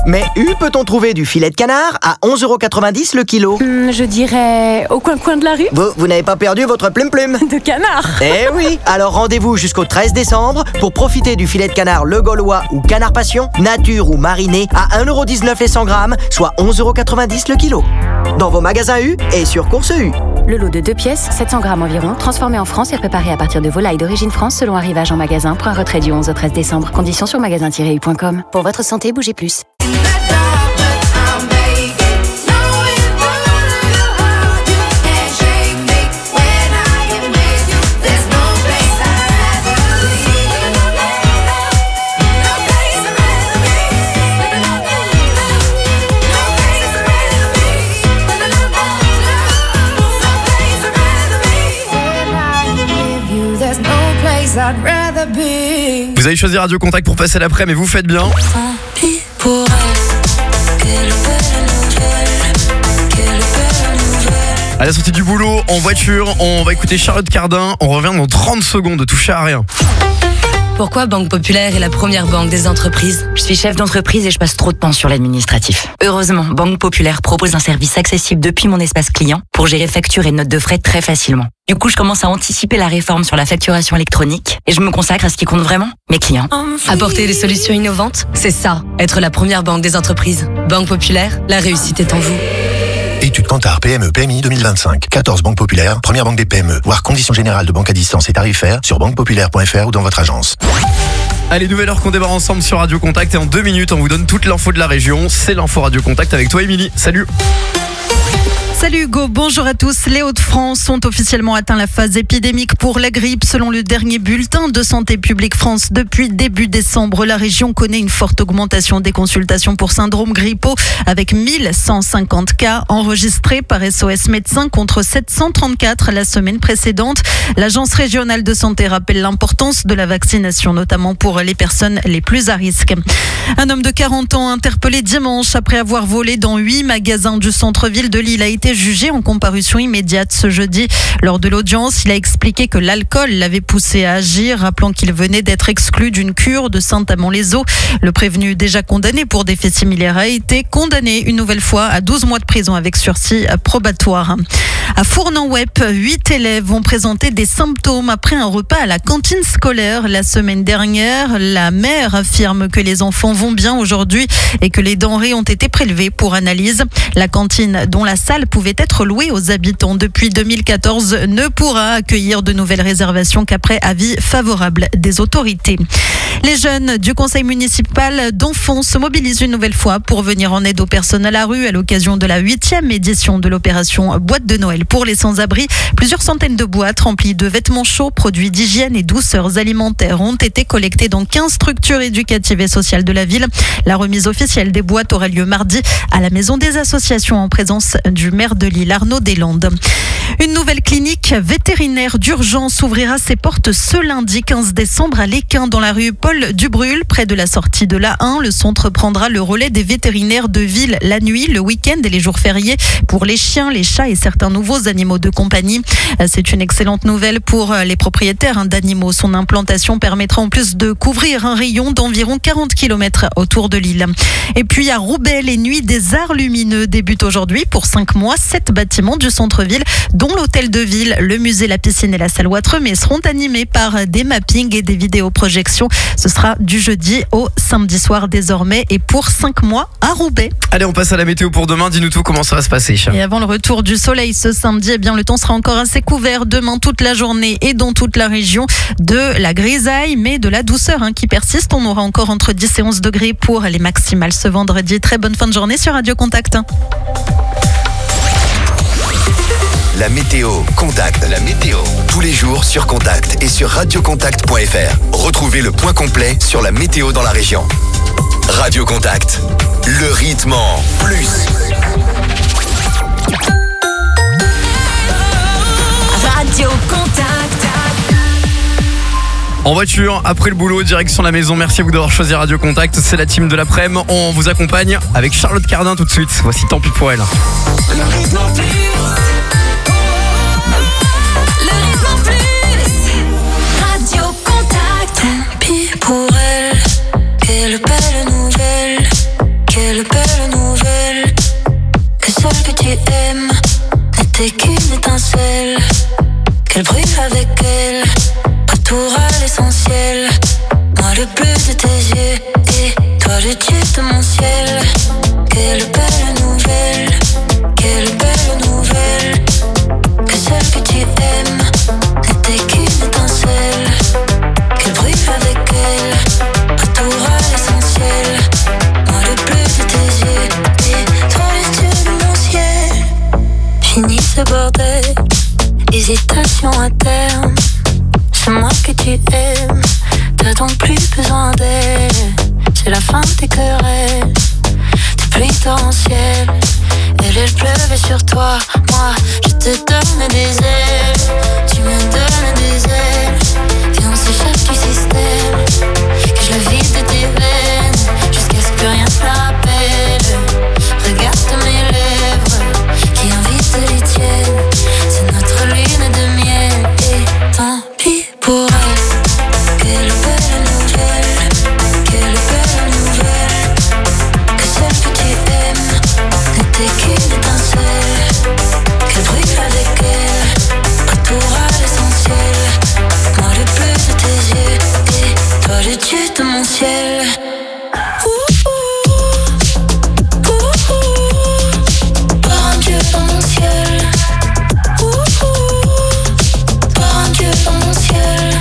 Mais où peut-on trouver du filet de canard à 11,90€ le kilo? Je dirais au coin de la rue. Vous n'avez pas perdu votre plume-plume? De canard. Eh oui. Alors rendez-vous jusqu'au 13 décembre pour profiter du filet de canard Le Gaulois ou Canard Passion, nature ou mariné à 1,19€ les 100 grammes, soit 11,90€ le kilo. Dans vos magasins U et sur Course U. Le lot de 2 pièces, 700 grammes environ, transformé en France et préparé à partir de volailles d'origine France selon arrivage en magasin. Point retrait du 11 au 13 décembre. Conditions sur magasin-u.com. Pour votre santé, bougez plus. Vous avez choisi Radio Contact pour passer l'après, mais vous faites bien. À la sortie du boulot, en voiture, on va écouter Charlotte Cardin. On revient dans 30 secondes de toucher à rien. Pourquoi Banque Populaire est la première banque des entreprises? Je suis chef d'entreprise et je passe trop de temps sur l'administratif. Heureusement, Banque Populaire propose un service accessible depuis mon espace client pour gérer factures et notes de frais très facilement. Du coup, je commence à anticiper la réforme sur la facturation électronique et je me consacre à ce qui compte vraiment, mes clients. Apporter des solutions innovantes, c'est ça, être la première banque des entreprises. Banque Populaire, la réussite est en vous. Étude Kantar PME PMI 2025. 14 banques populaires, première banque des PME. Voir conditions générales de banque à distance et tarifaires sur banquepopulaire.fr ou dans votre agence. Allez, nouvelle heure qu'on démarre ensemble sur Radio Contact et en 2 minutes, on vous donne toute l'info de la région. C'est l'info Radio Contact avec toi, Émilie. Salut. Salut Hugo, bonjour à tous. Les Hauts-de-France ont officiellement atteint la phase épidémique pour la grippe. Selon le dernier bulletin de Santé publique France, depuis début décembre, la région connaît une forte augmentation des consultations pour syndrome grippaux avec 1150 cas enregistrés par SOS Médecins contre 734 la semaine précédente. L'Agence régionale de santé rappelle l'importance de la vaccination, notamment pour les personnes les plus à risque. Un homme de 40 ans interpellé dimanche après avoir volé dans 8 magasins du centre-ville de Lille a été jugé en comparution immédiate ce jeudi. Lors de l'audience, il a expliqué que l'alcool l'avait poussé à agir, rappelant qu'il venait d'être exclu d'une cure de Saint-Amand-les-Eaux. Le prévenu, déjà condamné pour des faits similaires, a été condamné une nouvelle fois à 12 mois de prison avec sursis probatoire. À Fournan-Wep, 8 élèves ont présenté des symptômes après un repas à la cantine scolaire la semaine dernière. La mère affirme que les enfants vont bien aujourd'hui et que les denrées ont été prélevées pour analyse. La cantine, dont la salle pouvait être louée aux habitants depuis 2014, ne pourra accueillir de nouvelles réservations qu'après avis favorable des autorités. Les jeunes du conseil municipal d'Enfants se mobilisent une nouvelle fois pour venir en aide aux personnes à la rue à l'occasion de la 8e édition de l'opération Boîte de Noël pour les sans-abri. Plusieurs centaines de boîtes remplies de vêtements chauds, produits d'hygiène et douceurs alimentaires ont été collectées dans 15 structures éducatives et sociales de la ville. La remise officielle des boîtes aura lieu mardi à la Maison des Associations en présence du maire de Lille, Arnaud Deslandes. Une nouvelle clinique vétérinaire d'urgence ouvrira ses portes ce lundi 15 décembre à Léquin, dans la rue Paul Dubrul, près de la sortie de l'A1. Le centre prendra le relais des vétérinaires de ville la nuit, le week-end et les jours fériés pour les chiens, les chats et certains nouveaux animaux de compagnie. C'est une excellente nouvelle pour les propriétaires d'animaux. Son implantation permettra en plus de couvrir un rayon d'environ 40 km autour de l'île. Et puis à Roubaix, les nuits des arts lumineux débutent aujourd'hui pour 5 mois. 7 bâtiments du centre-ville, dont l'hôtel de ville, le musée, la piscine et la salle Ouattremé, seront animés par des mappings et des vidéoprojections. Ce sera du jeudi au samedi soir désormais et pour 5 mois à Roubaix. Allez, on passe à la météo pour demain. Dis-nous tout, comment ça va se passer. Et avant le retour du soleil ce samedi, eh bien, le temps sera encore assez couvert demain toute la journée et dans toute la région. De la grisaille, mais de la douceur qui persiste. On aura encore entre 10 et 11 degrés pour les maximales ce vendredi. Très bonne fin de journée sur Radio Contact. La météo Contact. La météo. Tous les jours sur Contact et sur radiocontact.fr. Retrouvez le point complet sur la météo dans la région. Radio Contact. Le rythme en plus. Radio Contact. En voiture, après le boulot, direction la maison. Merci à vous d'avoir choisi Radio Contact. C'est la team de l'après-midi. On vous accompagne avec Charlotte Cardin tout de suite. Voici Tant pis pour elle. Le rythme en plus. Le rythme en plus. Radio Contact. Tant pis pour elle. Quelle belle nouvelle. Quelle Quelle belle nouvelle, que celle que tu aimes n'était qu'une étincelle. Qu'elle brûle avec elle, retour à l'essentiel. Moi le bleu de tes yeux et toi le dieu de mon ciel. Quelle belle nouvelle, quelle belle nouvelle, que celle que tu aimes n'était qu'une étincelle. Qu'elle brûle avec elle, retour à l'essentiel. Moi le bleu de tes yeux et toi le dieu de mon ciel. Fini ce bordel, hésitation à terme. C'est moi que tu aimes, t'as donc plus besoin d'elle. C'est la fin des querelles, des pluies torrentielles. Elle pleuvait sur toi, moi je te donne des ailes. Tu me donnes des ailes, viens on s'échappe du système. Que je la vide de tes veines, jusqu'à ce que rien ne la rappelle. Regarde mes lèvres, qui invitent les tiennes. C'est notre lune de miel, et tant pis pour elle. Quelle belle nouvelle, quelle belle nouvelle, que celle que tu aimes n'était qu'une étincelle. Qu'elle brûle avec elle, retour à l'essentiel. Moi le bleu de tes yeux et toi le dieu de mon ciel. Par un dieu dans mon ciel. Par un dieu dans mon ciel.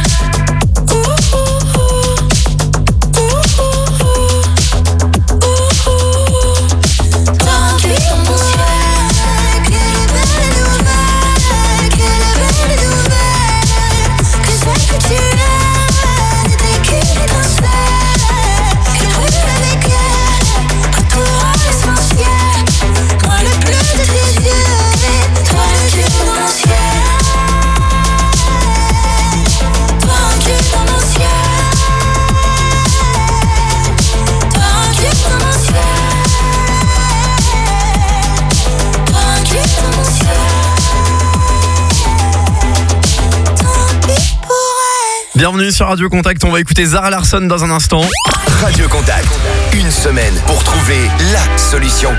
Bienvenue sur Radio Contact, on va écouter Zara Larsson dans un instant. Radio Contact, une semaine pour trouver la solution.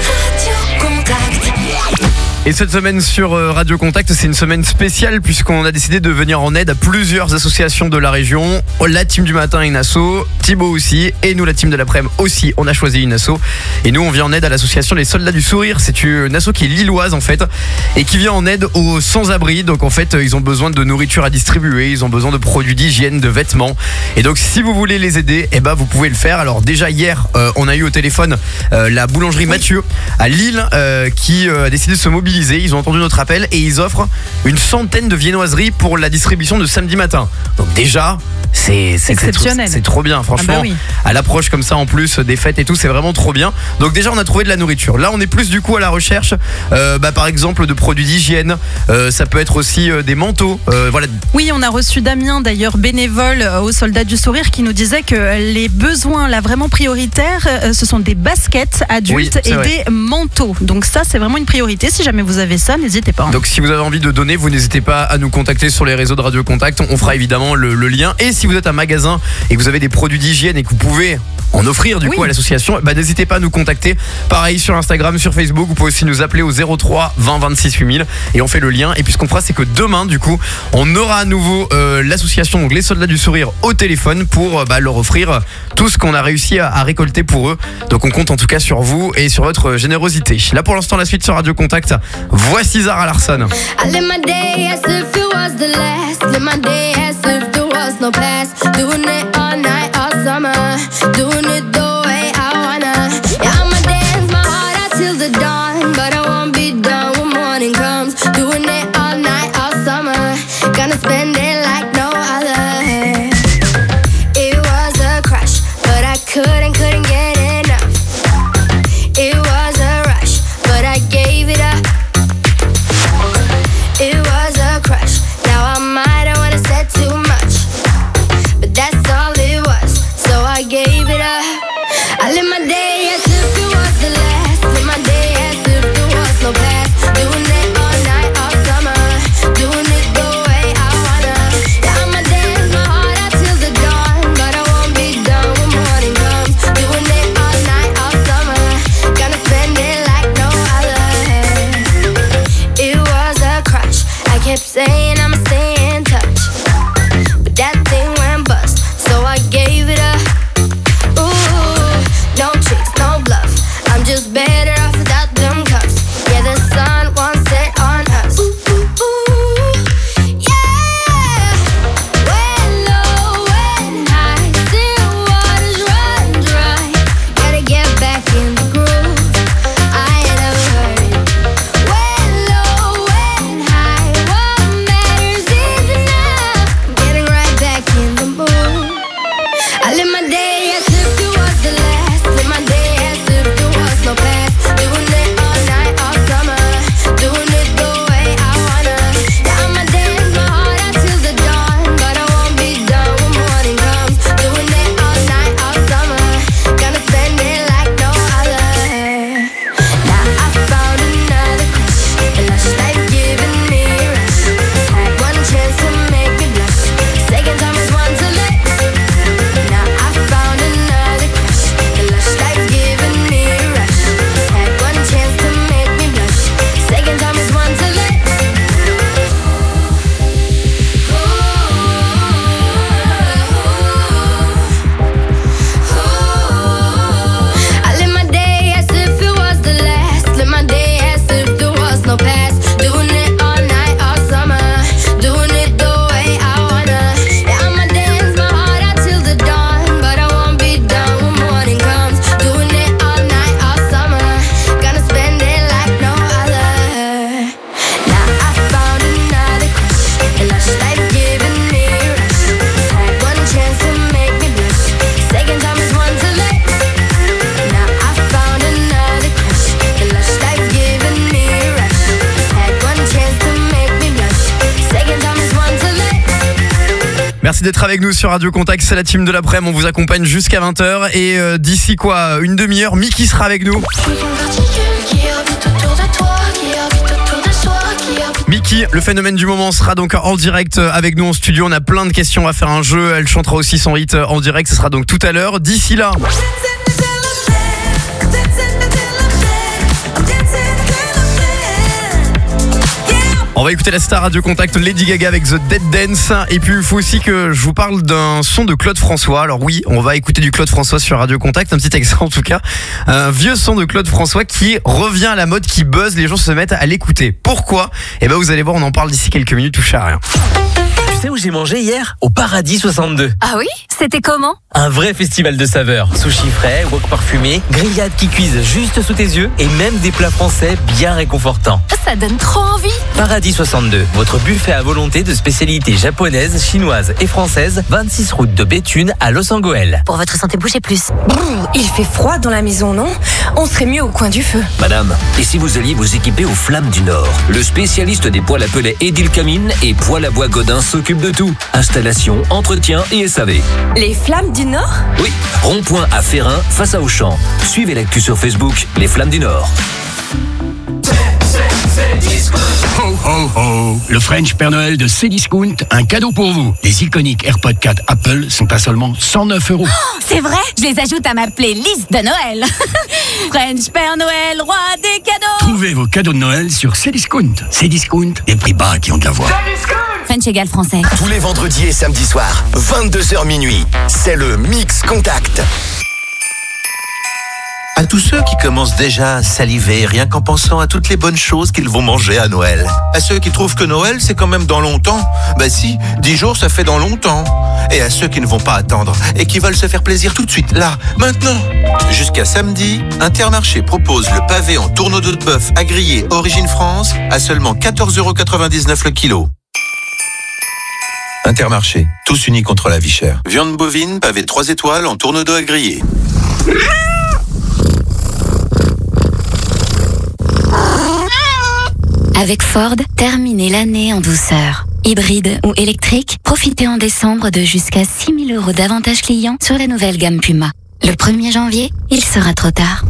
Radio Contact. Et cette semaine sur Radio Contact, c'est une semaine spéciale puisqu'on a décidé de venir en aide à plusieurs associations de la région. La team du matin, une asso, Thibaut aussi, et nous la team de l'après-midi aussi, on a choisi une asso. Et nous on vient en aide à l'association Les Soldats du Sourire, c'est une asso qui est lilloise en fait, et qui vient en aide aux sans-abri. Donc en fait ils ont besoin de nourriture à distribuer, ils ont besoin de produits d'hygiène, de vêtements. Et donc si vous voulez les aider, eh ben, vous pouvez le faire. Alors déjà hier, on a eu au téléphone la boulangerie Mathieu à Lille qui a décidé de se mobiliser. Ils ont entendu notre appel et ils offrent une centaine de viennoiseries pour la distribution de samedi matin. Donc déjà, c'est exceptionnel. C'est trop bien, franchement. Ah bah oui. À l'approche comme ça en plus des fêtes et tout, c'est vraiment trop bien. Donc déjà on a trouvé de la nourriture. Là on est plus du coup à la recherche par exemple de produits d'hygiène. Ça peut être aussi des manteaux. Voilà. Oui, on a reçu Damien d'ailleurs, bénévole aux Soldats du Sourire, qui nous disait que les besoins là vraiment prioritaires, ce sont des baskets adultes Oui, et vrai. des manteaux. Donc ça c'est vraiment une priorité. Si jamais vous avez ça, n'hésitez pas. Donc si vous avez envie de donner, vous n'hésitez pas à nous contacter sur les réseaux de Radio Contact. On fera évidemment le lien. Et si vous êtes un magasin et que vous avez des produits d'hygiène et que vous pouvez en offrir du coup à l'association, bah, n'hésitez pas à nous contacter. Pareil sur Instagram, sur Facebook, vous pouvez aussi nous appeler au 03 20 26 8000 et on fait le lien. Et puis ce qu'on fera, c'est que demain du coup on aura à nouveau l'association, donc les Soldats du Sourire, au téléphone pour leur offrir tout ce qu'on a réussi à récolter pour eux. Donc on compte en tout cas sur vous et sur votre générosité. Là pour l'instant la suite sur Radio Contact, voici Zara Larsson. I live my day as if it was the last. Live my day as if there was no past. Doing it all night, all summer. Doing it the way I wanna. Yeah, I'ma dance my heart out till the dawn. But I won't be done when morning comes. Doing it all night, all summer. Gonna spend it like no other. It was a crush, but I couldn't get enough. It was a rush, but I gave it up. It was a crush. Now I might have wanna said too much, but that's all it was. So I gave it up. Merci d'être avec nous sur Radio Contact, c'est la team de l'après-midi, on vous accompagne jusqu'à 20h et d'ici une demi-heure, Miki sera avec nous. Miki, le phénomène du moment, sera donc en direct avec nous en studio. On a plein de questions à faire un jeu. Elle chantera aussi son hit en direct. Ce sera donc tout à l'heure. D'ici là, on va écouter la star Radio Contact Lady Gaga avec The Dead Dance. Et puis il faut aussi que je vous parle d'un son de Claude François. Alors oui, on va écouter du Claude François sur Radio Contact, un petit extrait en tout cas. Un vieux son de Claude François qui revient à la mode, qui buzz, les gens se mettent à l'écouter. Pourquoi ? Eh ben vous allez voir, on en parle d'ici quelques minutes, touche à rien. Tu sais où j'ai mangé hier ? Au Paradis 62. Ah oui ? C'était comment ? Un vrai festival de saveurs. Sushi frais, wok parfumé, grillades qui cuisent juste sous tes yeux et même des plats français bien réconfortants. Ça donne trop envie. Paradis 62, votre buffet à volonté de spécialités japonaises, chinoises et françaises, 26 route de Béthune à Los Angeles. Pour votre santé, bougez plus. Il fait froid dans la maison, non ? On serait mieux au coin du feu. Madame, et si vous alliez vous équiper aux Flammes du Nord ? Le spécialiste des poêles à pellets Edil Camine et poêles à bois Godin s'occupe de tout. Installation, entretien et SAV. Les Flammes du Nord ? Oui, rond-point à Ferrin, face à Auchan. Suivez l'actu sur Facebook, Les Flammes du Nord. Ho ho ho! Le French Père Noël de Cdiscount, un cadeau pour vous. Les iconiques AirPods 4 Apple sont à seulement 109 €. Oh, c'est vrai? Je les ajoute à ma playlist de Noël. French Père Noël, roi des cadeaux. Trouvez vos cadeaux de Noël sur Cdiscount. Cdiscount, des prix bas qui ont de la voix. French égale français. Tous les vendredis et samedis soirs, 22h minuit, c'est le Mix Contact. À tous ceux qui commencent déjà à saliver rien qu'en pensant à toutes les bonnes choses qu'ils vont manger à Noël. À ceux qui trouvent que Noël c'est quand même dans longtemps. Bah si, 10 jours ça fait dans longtemps. Et à ceux qui ne vont pas attendre et qui veulent se faire plaisir tout de suite, là, maintenant. Jusqu'à samedi, Intermarché propose le pavé en tourneau de bœuf à griller Origine France à seulement 14,99 € le kilo. Intermarché, tous unis contre la vie chère. Viande bovine, pavé 3 étoiles en tourneau d'eau à griller. Avec Ford, terminez l'année en douceur. Hybride ou électrique, profitez en décembre de jusqu'à 6 000 € d'avantages clients sur la nouvelle gamme Puma. Le 1er janvier, il sera trop tard.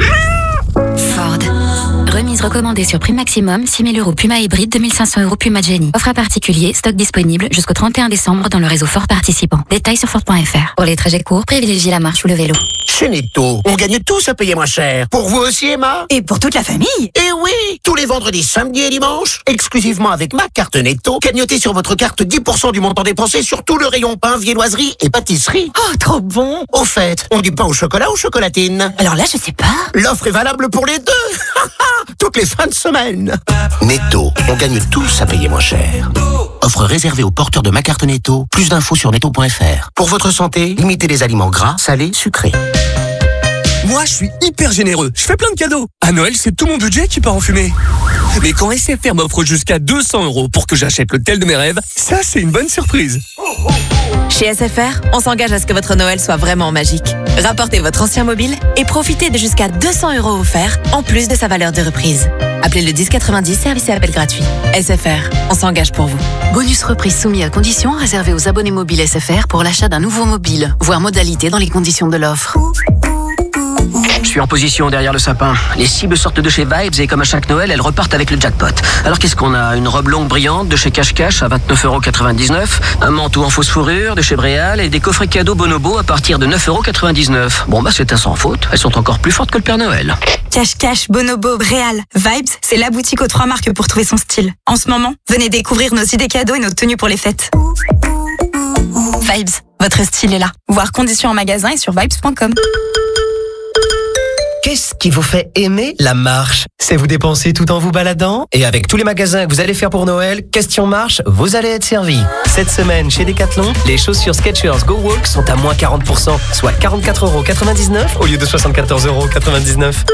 Ford. Remise recommandée sur prix maximum, 6 000 € Puma hybride, 2500 € Puma Jenny. Offre à particulier, stock disponible jusqu'au 31 décembre dans le réseau Ford participant. Détails sur Ford.fr. Pour les trajets courts, privilégiez la marche ou le vélo. Chez Netto, on gagne tous à payer moins cher. Pour vous aussi, Emma ? Et pour toute la famille ? Eh oui, tous les vendredis, samedis et dimanches, exclusivement avec ma carte Netto, cagnotez sur votre carte 10% du montant dépensé sur tout le rayon pain, viennoiserie et pâtisserie. Oh, trop bon ! Au fait, on dit pain au chocolat ou chocolatine ? Alors là, je sais pas. L'offre est valable pour les deux. Toutes les fins de semaine. Netto, on gagne tous à payer moins cher. Offre réservée aux porteurs de ma carte Netto. Plus d'infos sur netto.fr. Pour votre santé, limitez les aliments gras, salés, sucrés. Moi, je suis hyper généreux. Je fais plein de cadeaux. À Noël, c'est tout mon budget qui part en fumée. Mais quand SFR m'offre jusqu'à 200 € pour que j'achète le tel de mes rêves, ça, c'est une bonne surprise. Chez SFR, on s'engage à ce que votre Noël soit vraiment magique. Rapportez votre ancien mobile et profitez de jusqu'à 200 € offerts en plus de sa valeur de reprise. Appelez le 1090, service et appel gratuit. SFR, on s'engage pour vous. Bonus reprise soumis à conditions réservé aux abonnés mobiles SFR pour l'achat d'un nouveau mobile. Voir modalité dans les conditions de l'offre. Je suis en position derrière le sapin. Les cibles sortent de chez Vibes et comme à chaque Noël, elles repartent avec le jackpot. Alors qu'est-ce qu'on a ? Une robe longue brillante de chez Cache Cache à 29,99 €, un manteau en fausse fourrure de chez Bréal et des coffrets cadeaux Bonobo à partir de 9,99 €. Bon bah c'est un sans faute, elles sont encore plus fortes que le Père Noël. Cache Cache, Bonobo, Bréal, Vibes, c'est la boutique aux 3 marques pour trouver son style. En ce moment, venez découvrir nos idées cadeaux et nos tenues pour les fêtes. Vibes, votre style est là. Voir conditions en magasin et sur vibes.com. Qu'est-ce qui vous fait aimer la marche ? C'est vous dépenser tout en vous baladant ? Et avec tous les magasins que vous allez faire pour Noël, question marche, vous allez être servi. Cette semaine, chez Decathlon, les chaussures Skechers Go Walk sont à moins 40%, soit 44,99 € au lieu de 74,99 €.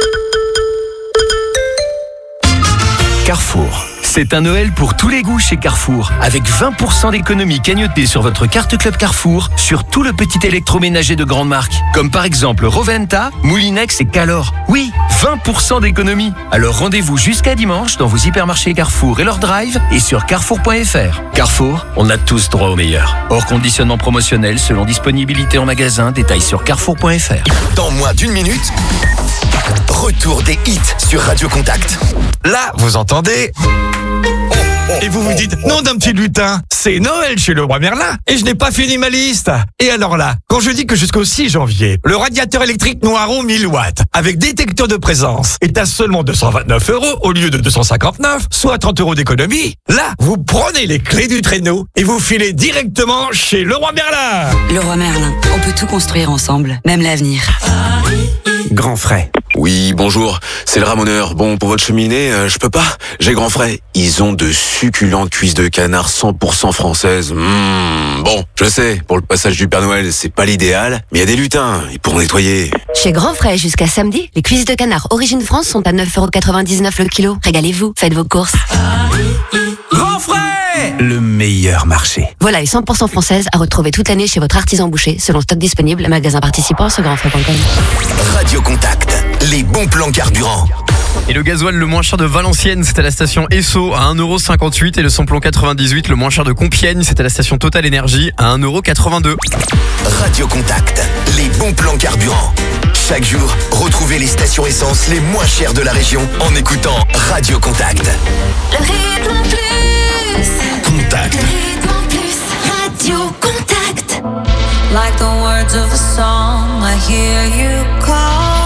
Carrefour. C'est un Noël pour tous les goûts chez Carrefour. Avec 20% d'économie cagnotée sur votre carte Club Carrefour sur tout le petit électroménager de grande marque. Comme par exemple Roventa, Moulinex et Calor. Oui, 20% d'économie. Alors rendez-vous jusqu'à dimanche dans vos hypermarchés Carrefour et leur drive et sur carrefour.fr. Carrefour, on a tous droit au meilleur. Hors conditionnement promotionnel selon disponibilité en magasin, détails sur carrefour.fr. Dans moins d'une minute, retour des hits sur Radio Contact. Là, vous entendez? Et vous vous dites, nom d'un petit lutin, c'est Noël chez le roi Merlin et je n'ai pas fini ma liste. Et alors là, quand je dis que jusqu'au 6 janvier, le radiateur électrique Noiron 1000 watts avec détecteur de présence est à seulement 229 € au lieu de 259, soit 30 € d'économie, là, vous prenez les clés du traîneau et vous filez directement chez le roi Merlin. Le roi Merlin, on peut tout construire ensemble, même l'avenir. Grand Frais. Oui, bonjour, c'est le ramoneur. Bon, pour votre cheminée, je peux pas. J'ai Grand Frais. Ils ont de succulentes cuisses de canard 100% françaises. Bon, je sais, pour le passage du Père Noël, c'est pas l'idéal, mais il y a des lutins, ils pourront nettoyer. Chez Grand Frais, jusqu'à samedi, les cuisses de canard Origine France sont à 9,99 € le kilo. Régalez-vous, faites vos courses. Grand Frais, le meilleur marché. Voilà, et 100% française à retrouver toute l'année chez votre artisan boucher, selon stock disponible, magasin participant sur grandfrais.com. Radio Contact, les bons plans carburant. Et le gasoil le moins cher de Valenciennes, c'était à la station Esso à 1,58 € et le samplon 98 le moins cher de Compiègne, c'était à la station Total Énergie à 1,82 €. Radio Contact, les bons plans carburant. Chaque jour, retrouvez les stations essence les moins chères de la région en écoutant Radio Contact. Le rythme en plus. Contact. Le rythme en plus. Radio Contact. Like the words of a song, I hear you call.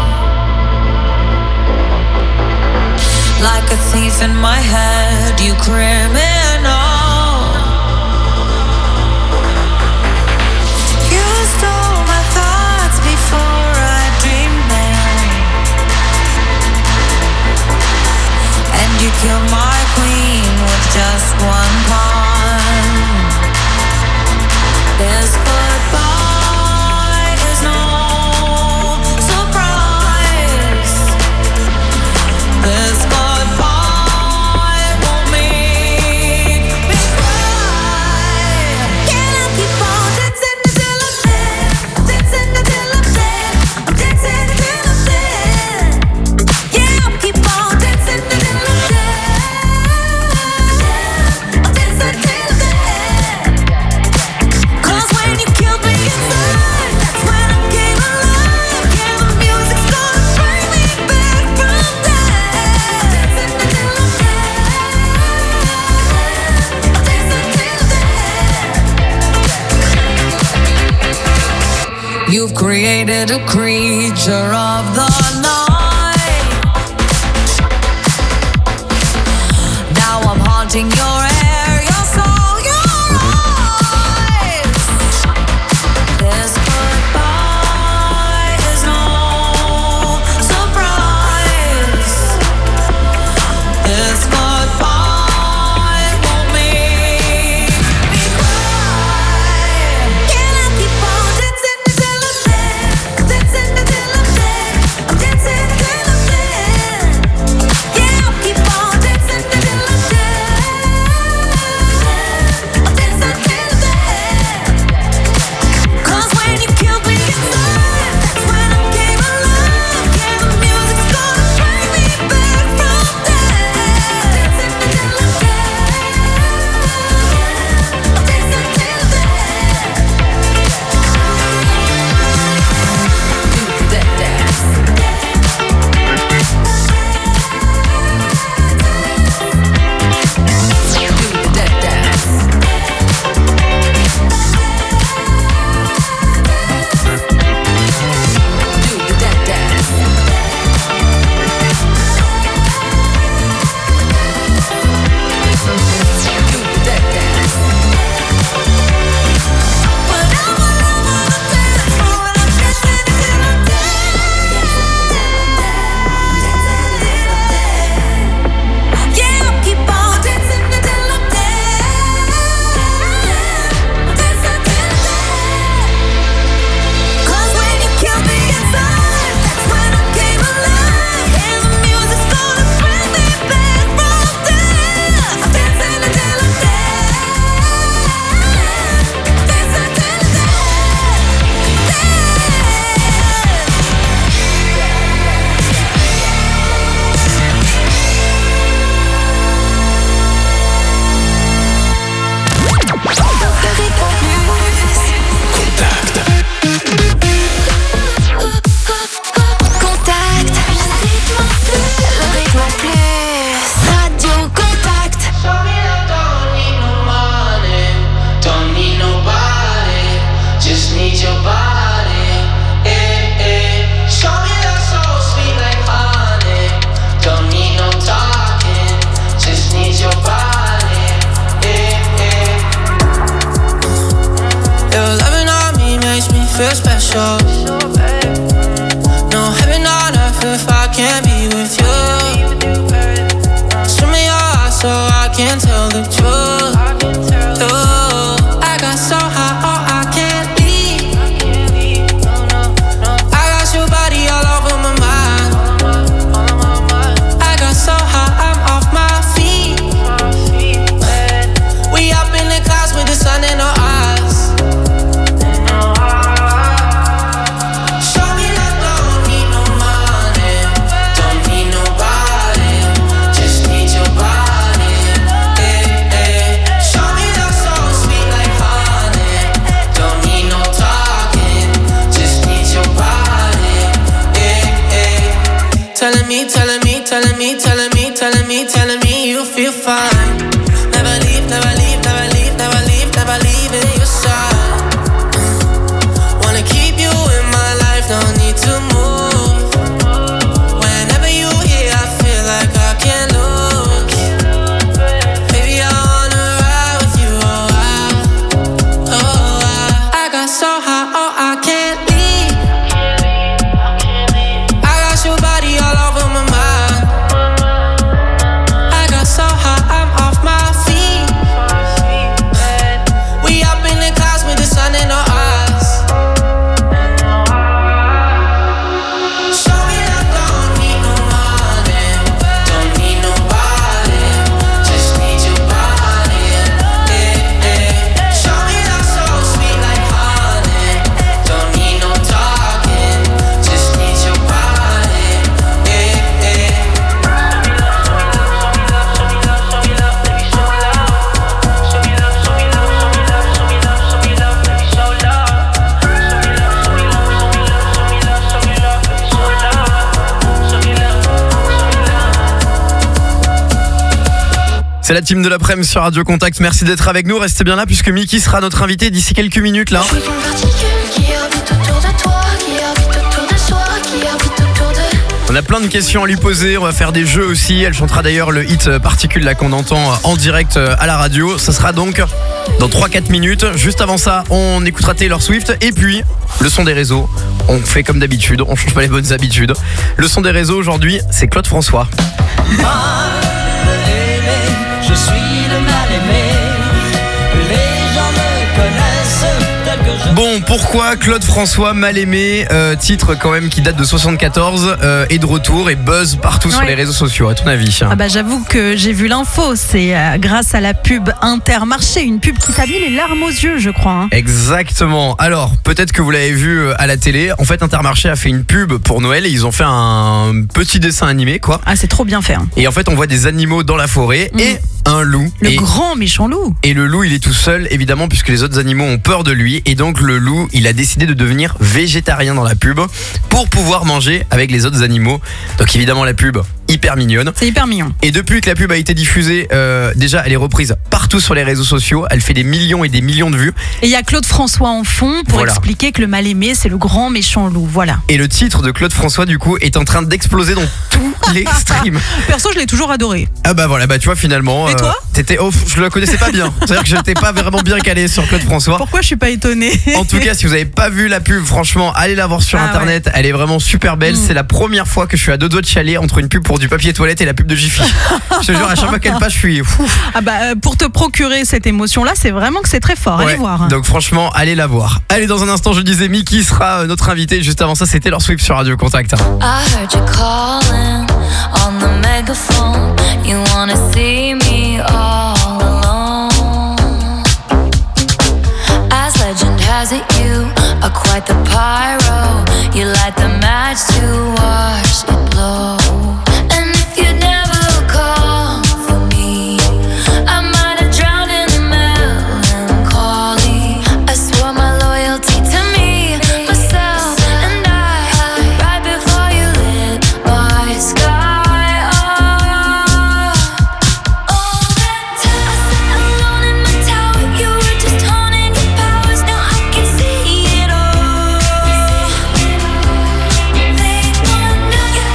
Like a thief in my head, you criminal. You stole my thoughts before I dreamed them, and you killed my queen with just one pawn. This goodbye is no surprise. This goodbye won't make me cry. Can I keep on dancing until I'm dead? Dancing until I'm dead. I'm dancing until I'm dead. Yeah, I'll keep on dancing until I'm dead. I'll dance until I'm dead. 'Cause when you killed me inside, that's when I came alive. Yeah, the music's gonna bring me back from death. Dancing until I'm dead. I'll dance until I'm dead. You've created a creature of the night. Now I'm haunting your air, your soul, your eyes. This goodbye is no surprise. This goodbye won't make me cry. Can I keep on dancing until I'm dead? Dancing until I'm dead. I'm sure. No heaven on earth if I can't be with you. Show me your eyes so I can tell the truth. I got so high, oh I can't leave. I got your body all over my mind. I got so high, I'm off my feet. We up in the clouds with the sun in our eyes. Show me that don't need no money, don't need nobody, just need your body. Show me that soul sweet like honey, don't need no talking, just need your body. Telling me, telling me, telling me, telling me, telling me, telling me you feel fine. Never leave, never leave, never leave, never leave, never leave in your side. Wanna keep you in my life, don't need to move. Whenever you here, I feel like I can't lose. Baby, I wanna ride with you, I got so high, oh I can't leave. I got your body all over my mind. I got so high, I'm off my feet. We up in the clouds with the sun in our eyes. Show me that don't need no money, don't need nobody, just need your body. Show me that soul sweet like honey, don't need no talking, just need your body. C'est la team de l'après-midi sur Radio Contact. Merci d'être avec nous. Restez bien là puisque Miki sera notre invité d'ici quelques minutes là. On a plein de questions à lui poser, on va faire des jeux aussi. Elle chantera d'ailleurs le hit Particule là qu'on entend en direct à la radio. Ça sera donc dans 3-4 minutes. Juste avant ça, on écoutera Taylor Swift et puis le son des réseaux. On fait comme d'habitude, on change pas les bonnes habitudes. Le son des réseaux aujourd'hui, c'est Claude François. Je suis le mal-aimé, les gens me connaissent tel que je... Bon, pourquoi Claude François mal aimé, titre quand même qui date de 74, est de retour et buzz partout sur les réseaux sociaux, à ton avis? Ah bah j'avoue que j'ai vu l'info, c'est grâce à la pub Intermarché, une pub qui t'a mis les larmes aux yeux je crois. Exactement, alors peut-être que vous l'avez vu à la télé, en fait Intermarché a fait une pub pour Noël et ils ont fait un petit dessin animé quoi. Ah c'est trop bien fait. Et en fait on voit des animaux dans la forêt et un loup. Le grand méchant loup. Et le loup il est tout seul évidemment puisque les autres animaux ont peur de lui et donc le loup il a décidé de devenir végétarien dans la pub pour pouvoir manger avec les autres animaux. Donc évidemment la pub hyper mignonne. C'est hyper mignon. Et depuis que la pub a été diffusée, déjà elle est reprise partout sur les réseaux sociaux, elle fait des millions et des millions de vues. Et il y a Claude François en fond pour expliquer que le mal-aimé c'est le grand méchant loup, voilà. Et le titre de Claude François du coup est en train d'exploser dans tous les streams. Perso je l'ai toujours adoré. Ah bah voilà, bah tu vois finalement. Et toi je le connaissais pas bien. C'est-à-dire que je n'étais pas vraiment bien calé sur Claude François. Pourquoi je suis pas étonnée? En tout cas, si vous avez pas vu la pub, franchement, allez la voir sur internet. Ouais. Elle est vraiment super belle. C'est la première fois que je suis à deux doigts de chialer entre une pub pour du papier toilette et la pub de Jiffy. Je te jure, à chaque fois qu'elle passe, je suis fou. Ah bah pour te procurer cette émotion-là, c'est vraiment que c'est très fort. Allez voir. Donc franchement, allez la voir. Allez, dans un instant, je disais Miki sera notre invité. Juste avant ça, c'était Taylor Swift sur Radio Contact. I heard you calling on the megaphone. You wanna see me all alone. As legend has it, you are quite the pyro. You light the match to watch it blow. And if you never call for me, I might have drowned in the melancholy. I swore my loyalty to me, myself, and I. Right before you lit my sky up. All that time I sat alone in my tower, you were just honing your powers. Now I can see it all. They wanna know you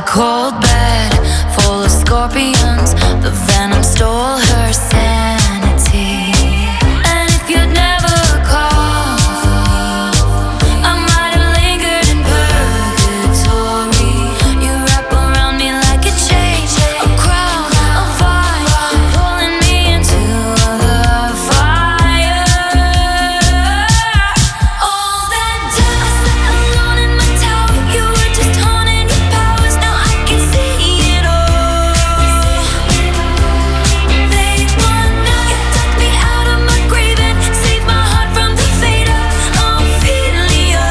cold bed full of scorpions. The venom stole her sanity. And if you'd never called for me, I might have lingered in purgatory. You wrap around me like a chain, a crown, a vine, pulling me into the fire. All that time I sat alone in my tower, you were just haunting your powers. Now I can see it all. Late one night, you dug me out of my grave and saved my heart from the fate of Ophelia.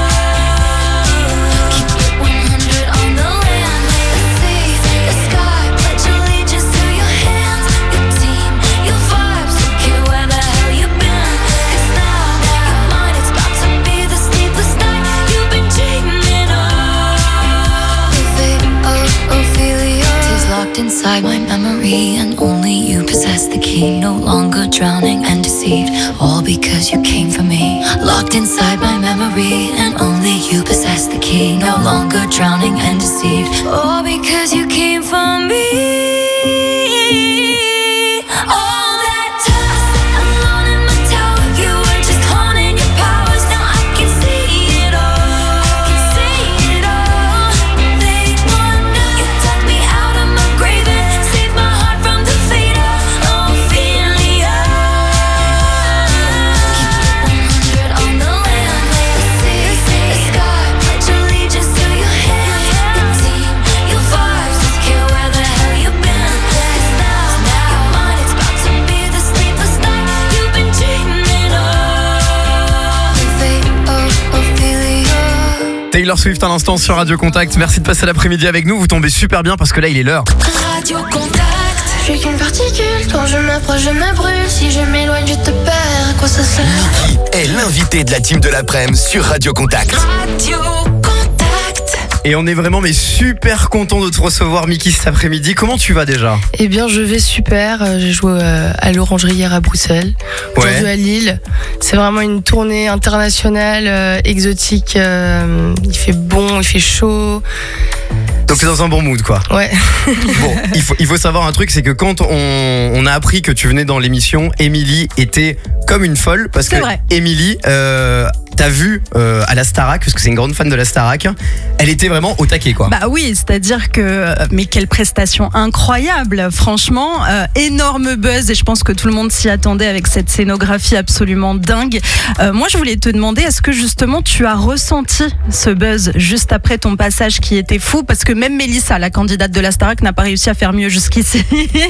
Keep it 100 on the land, the sea, the sky. Pledge allegiance to your hands, your team, your vibes. Don't care where the hell you've been, 'cause now you're mine. It's about to be the sleepless night you've been dreaming of. The fate of Ophelia is locked inside my memory, and only you possess the key. No longer drowning and deceived, all because you came for me. Locked inside my memory, and only you possess the key. No longer drowning and deceived, all because you came for me. All that time I sat alone in my tower, you were just haunting your powers. Now I can see it all. I can see it all. Late one night, you dug me out of my grave and saved my heart from the fate of Ophelia. Keep it 100 on the land, the sea, the sky. Pledge allegiance to your hands, your team, your vibes. Don't care where the hell you've been, 'cause now you're mine. It's about to be the sleepless night you've been dreaming of. The fate of Ophelia. Taylor Swift à l'instant sur Radio Contact. Merci de passer l'après-midi avec nous. Vous tombez super bien parce que là, il est l'heure. Radio Contact. Je suis qu'une particule, quand je m'approche, je me brûle. Si je m'éloigne, je te perds. À quoi ça sert? Niki est l'invité de la team de l'après-midi sur Radio Contact. Radio Contact. Et on est vraiment super content de te recevoir, Miki, cet après-midi. Comment tu vas déjà? Eh bien, je vais super. J'ai joué à l'Orangerie hier à Bruxelles. Aujourd'hui à Lille. C'est vraiment une tournée internationale, exotique. Il fait bon, il fait chaud. Donc t'es dans un bon mood, quoi. Ouais. Bon, il faut savoir un truc, c'est que quand on a appris que tu venais dans l'émission, Émilie était comme une folle. Parce que Émilie, t'as vu à la Starac, parce que c'est une grande fan de la Starac, elle était vraiment au taquet, quoi. Bah oui, c'est-à-dire que, mais quelle prestation incroyable, franchement, énorme buzz, et je pense que tout le monde s'y attendait avec cette scénographie absolument dingue. Moi, je voulais te demander, est-ce que justement tu as ressenti ce buzz juste après ton passage qui était fou, parce que même Mélissa, la candidate de la Starac, n'a pas réussi à faire mieux jusqu'ici.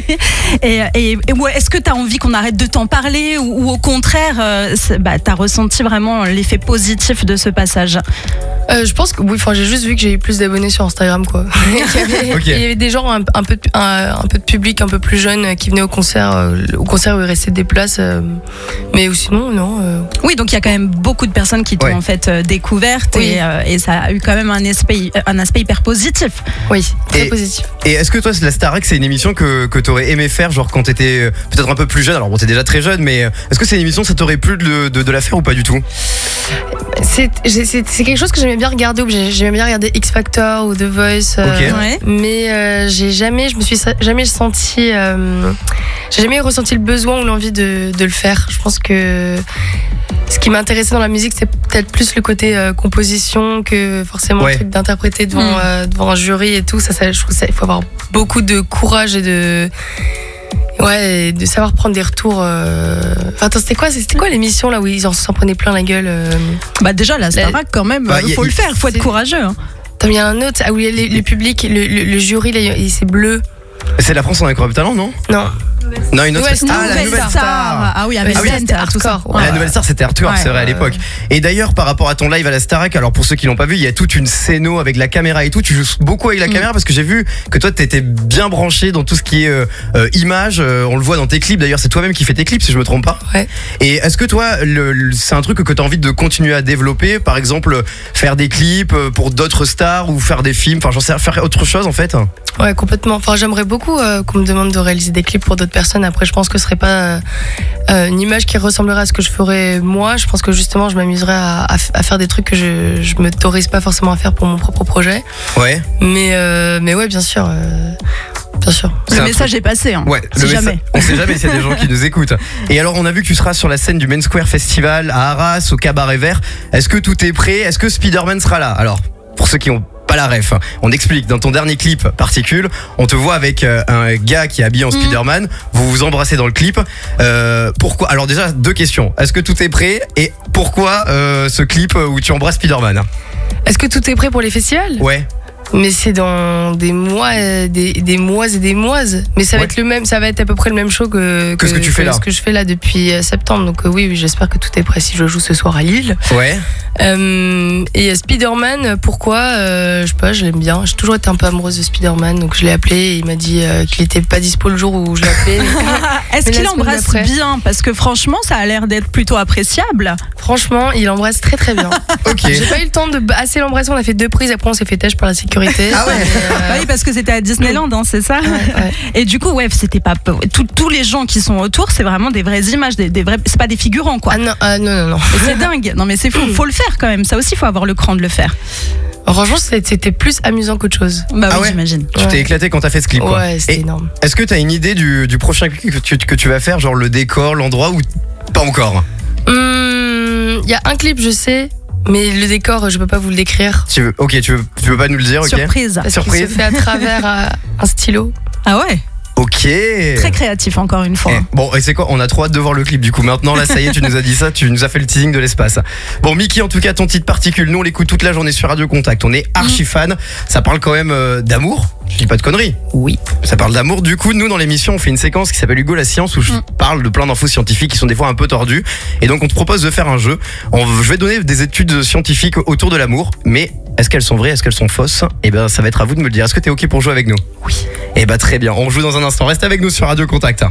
et ouais, est-ce que tu as envie qu'on arrête de t'en parler, ou au contraire, t'as ressenti vraiment l'effet positif de ce passage? Je pense que oui, j'ai juste vu que j'ai eu plus d'abonnés sur Instagram, quoi. Il y avait des gens un peu de public un peu plus jeune qui venaient au concert où il restait des places, mais sinon non. Oui, donc il y a quand même beaucoup de personnes qui t'ont en fait découverte, et ça a eu quand même un aspect hyper positif. Oui, très positif. Et est-ce que toi, la Starac, c'est une émission que t'aurais aimé faire, genre quand t'étais peut-être un peu plus jeune? Alors bon, t'es déjà très jeune, mais est-ce que c'est une émission, ça t'aurait plu de la faire ou pas du tout? C'est quelque chose que j'aimais bien regarder. J'aimais bien regarder X Factor ou The Voice, mais je me suis jamais senti, j'ai jamais ressenti le besoin ou l'envie de le faire. Je pense que ce qui m'intéressait dans la musique, c'est peut-être plus le côté composition que forcément le truc d'interpréter devant un jury et tout. Ça, je trouve il faut avoir beaucoup de courage et de savoir prendre des retours. Attends, c'était quoi l'émission là où ils s'en prenaient plein la gueule? Bah déjà la Starac quand même, faut le faire, faut être courageux. Hein. Il y a un autre où il y a le public, le jury là, c'est bleu. C'est La France en incroyable talent, non? Non, une autre star. La Nouvelle Star. Ah oui, avec c'était Hardcore. La Nouvelle Star, c'était Hardcore, c'est vrai, à l'époque. Et d'ailleurs, par rapport à ton live à la Starac, alors pour ceux qui l'ont pas vu, il y a toute une scéno avec la caméra et tout. Tu joues beaucoup avec la caméra, parce que j'ai vu que toi, t'étais bien branché dans tout ce qui est image. On le voit dans tes clips. D'ailleurs, c'est toi-même qui fais tes clips, si je me trompe pas. Ouais. Et est-ce que toi, c'est un truc que t'as envie de continuer à développer? Par exemple, faire des clips pour d'autres stars ou faire des films, enfin, j'en sais, faire autre chose en fait? Ouais, complètement. Enfin, j'aimerais beaucoup qu'on me demande de réaliser des clips pour d'autres personnes. personnes. Après, je pense que ce serait pas une image qui ressemblerait à ce que je ferais moi. Je pense que justement, je m'amuserais à faire des trucs que je m'autorise pas forcément à faire pour mon propre projet. Ouais. Mais ouais, bien sûr. Bien sûr. Le message est passé. Hein. Ouais, si jamais. On sait jamais s'il y a des gens qui nous écoutent. Et alors, on a vu que tu seras sur la scène du Main Square Festival à Arras, au Cabaret Vert. Est-ce que tout est prêt? Est-ce que Spider-Man sera là? Alors, pour ceux qui ont pas la ref, on explique. Dans ton dernier clip Particule, on te voit avec un gars qui est habillé en Spider-Man. Vous vous embrassez dans le clip. Pourquoi? Alors déjà, 2 questions. Est-ce que tout est prêt? Et pourquoi ce clip où tu embrasses Spider-Man? Est-ce que tout est prêt pour les festivals? Ouais. Mais c'est dans des mois, des mois et des mois. Mais ça va être le même, ça va être à peu près le même show que ce que tu fais là. Ce que je fais là depuis septembre. Donc oui, j'espère que tout est prêt si je joue ce soir à Lille. Ouais. Et Spider-Man, pourquoi? Je sais pas, je l'aime bien. J'ai toujours été un peu amoureuse de Spider-Man, donc je l'ai appelé et il m'a dit qu'il était pas dispo le jour où je l'ai appelé. Est-ce qu'il embrasse bien? Parce que franchement, ça a l'air d'être plutôt appréciable. Franchement, il embrasse très très bien. Ok. J'ai pas eu le temps de assez l'embrasser. On a fait 2 prises, après on s'est fait têche par la sécurité. Ah ouais. Oui, parce que c'était à Disneyland, hein, c'est ça. Ouais. Et du coup, ouais, c'était pas tous les gens qui sont autour, c'est vraiment des vraies images, des vrais. C'est pas des figurants, quoi. Ah non. Mais c'est dingue. Non, mais c'est fou. Faut le faire quand même. Ça aussi, faut avoir le cran de le faire. Franchement, c'était plus amusant qu'autre chose. Bah oui, j'imagine. Tu t'es éclaté quand t'as fait ce clip, quoi. Ouais, c'était énorme. Est-ce que t'as une idée du prochain clip que tu vas faire, genre le décor, l'endroit, ou pas encore? Il y a un clip, je sais. Mais le décor, je peux pas vous le décrire. Tu veux pas nous le dire? Ok. Surprise. Parce qu'il se fait à travers un stylo. Ah ouais. Ok. Très créatif encore une fois. Bon, et c'est quoi? On a trop hâte de voir le clip du coup. Maintenant, là, ça y est, tu nous as dit ça, tu nous as fait le teasing de l'espace. Bon, Mickey, en tout cas, ton titre Particule, nous on l'écoute toute la journée sur Radio Contact. On est archi fan. Ça parle quand même d'amour. Je dis pas de conneries. Oui. Ça parle d'amour. Du coup, nous dans l'émission, on fait une séquence qui s'appelle Hugo la science où je parle de plein d'infos scientifiques qui sont des fois un peu tordues. Et donc, on te propose de faire un jeu. Je vais donner des études scientifiques autour de l'amour, mais est-ce qu'elles sont vraies, est-ce qu'elles sont fausses? Eh ben, ça va être à vous de me le dire. Est-ce que t'es ok pour jouer avec nous? Oui. Eh ben, très bien. On joue dans un instant. Reste avec nous sur Radio Contact.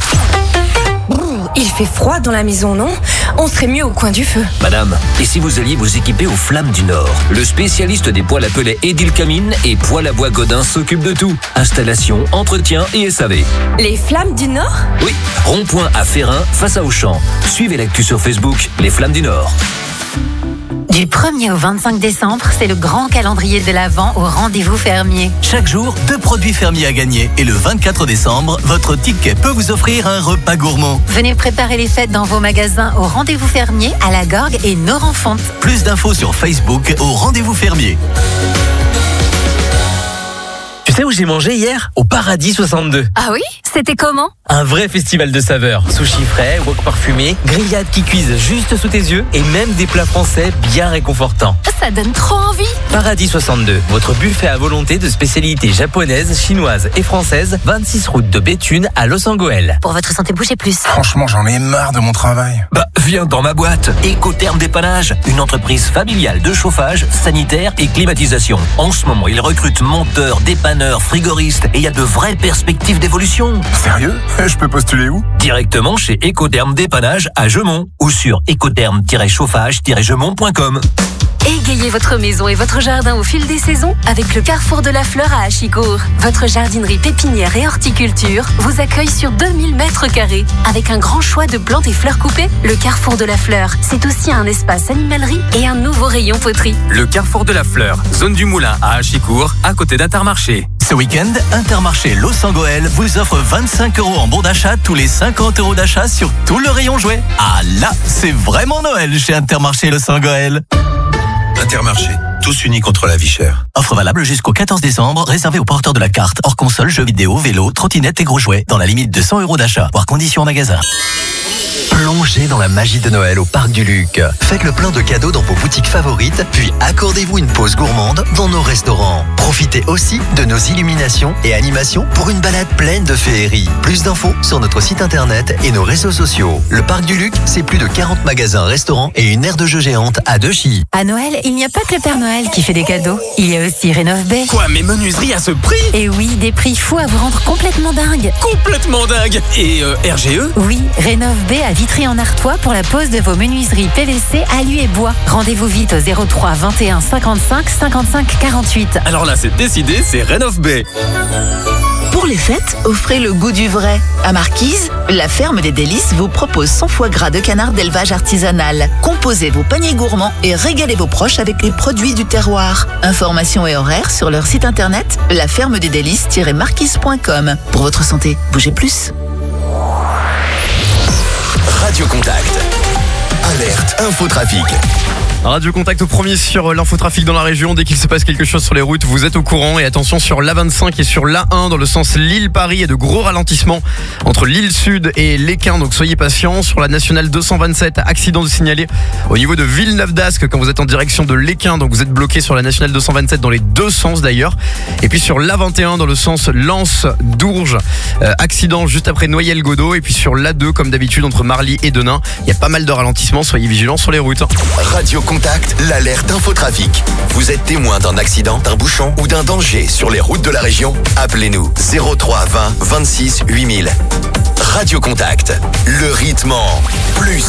Il fait froid dans la maison, non? On serait mieux au coin du feu. Madame, et si vous alliez vous équiper aux Flammes du Nord? Le spécialiste des poêles à pellets Edil Camine et poêles à bois Godin s'occupe de tout. Installation, entretien et SAV. Les Flammes du Nord? Oui, rond-point à Ferrin, face à Auchan. Suivez l'actu sur Facebook, Les Flammes du Nord. Du 1er au 25 décembre, c'est le grand calendrier de l'Avent au rendez-vous fermier. Chaque jour, 2 produits fermiers à gagner. Et le 24 décembre, votre ticket peut vous offrir un repas gourmand. Venez préparer les fêtes dans vos magasins au rendez-vous fermier, à la Gorgue et Nord-en-Fonte. Plus d'infos sur Facebook au rendez-vous fermier. Tu sais où j'ai mangé hier? Au Paradis 62. Ah oui? C'était comment? Un vrai festival de saveurs. Sushi frais, wok parfumé, grillades qui cuisent juste sous tes yeux et même des plats français bien réconfortants. Ça donne trop envie. Paradis 62, votre buffet à volonté de spécialités japonaises, chinoises et françaises, 26 route de Béthune à Los Angeles. Pour votre santé, bougez plus. Franchement, j'en ai marre de mon travail. Bah, viens dans ma boîte. Écotherme Dépannage, une entreprise familiale de chauffage, sanitaire et climatisation. En ce moment, ils recrutent monteurs, dépanneurs, frigoristes et il y a de vraies perspectives d'évolution. Sérieux? Je peux postuler où? Directement chez Écotherme Dépannage à Gemont ou sur écotherme-chauffage-gemont.com. Égayez votre maison et votre jardin au fil des saisons avec le Carrefour de la Fleur à Achicourt. Votre jardinerie pépinière et horticulture vous accueille sur 2000 mètres carrés. Avec un grand choix de plantes et fleurs coupées, le Carrefour de la Fleur, c'est aussi un espace animalerie et un nouveau rayon poterie. Le Carrefour de la Fleur, zone du Moulin à Achicourt, à côté d'Intermarché. Ce week-end, Intermarché Los Angeles vous offre 25 € en bon d'achat tous les 50 € d'achat sur tout le rayon jouet. Ah là, c'est vraiment Noël chez Intermarché Los Angeles. Intermarché, tous unis contre la vie chère. Offre valable jusqu'au 14 décembre, réservée aux porteurs de la carte, hors console, jeux vidéo, vélo, trottinette et gros jouets, dans la limite de 100 € d'achat, voire conditions en magasin. Plongez dans la magie de Noël au Parc du Luc. Faites le plein de cadeaux dans vos boutiques favorites, puis accordez-vous une pause gourmande dans nos restaurants. Profitez aussi de nos illuminations et animations pour une balade pleine de féerie. Plus d'infos sur notre site internet et nos réseaux sociaux. Le Parc du Luc, c'est plus de 40 magasins, restaurants et une aire de jeux géante à Dechy. À Noël, il n'y a pas que le Père Noël qui fait des cadeaux. Il y a aussi Rénov.B. Quoi, mes menuiseries à ce prix? Et oui, des prix fous à vous rendre complètement dingue. Complètement dingue. Et RGE? Oui, Rénov.B à Vitry en Artois pour la pose de vos menuiseries PVC, alu et bois. Rendez-vous vite au 03 21 55 55 48. Alors là, c'est décidé, c'est Rénov.B. Pour les fêtes, offrez le goût du vrai. À Marquise, la ferme des délices vous propose son foie gras de canard d'élevage artisanal. Composez vos paniers gourmands et régalez vos proches avec les produits du terroir. Informations et horaires sur leur site internet lafermedesdélices-marquise.com. Pour votre santé, bougez plus. Radio Contact. Alerte infotrafic. Radio Contact au premier sur l'infotrafic dans la région. Dès qu'il se passe quelque chose sur les routes, vous êtes au courant. Et attention, sur l'A25 et sur l'A1 dans le sens Lille-Paris, il y a de gros ralentissements entre Lille Sud et l'Équin, donc soyez patients. Sur la nationale 227, accident de signalé au niveau de Villeneuve-d'Ascq quand vous êtes en direction de l'Équin, donc vous êtes bloqué sur la nationale 227 dans les deux sens d'ailleurs. Et puis sur l'A21 dans le sens Lens-Dourges, accident juste après Noyelles-Godault. Et puis sur l'A2 comme d'habitude entre Marly et Denain, il y a pas mal de ralentissements, soyez vigilants sur les routes. Radio Contact, l'alerte infotrafic. Vous êtes témoin d'un accident, d'un bouchon ou d'un danger sur les routes de la région? Appelez-nous 03 20 26 8000. Radio Contact, le rythme en plus.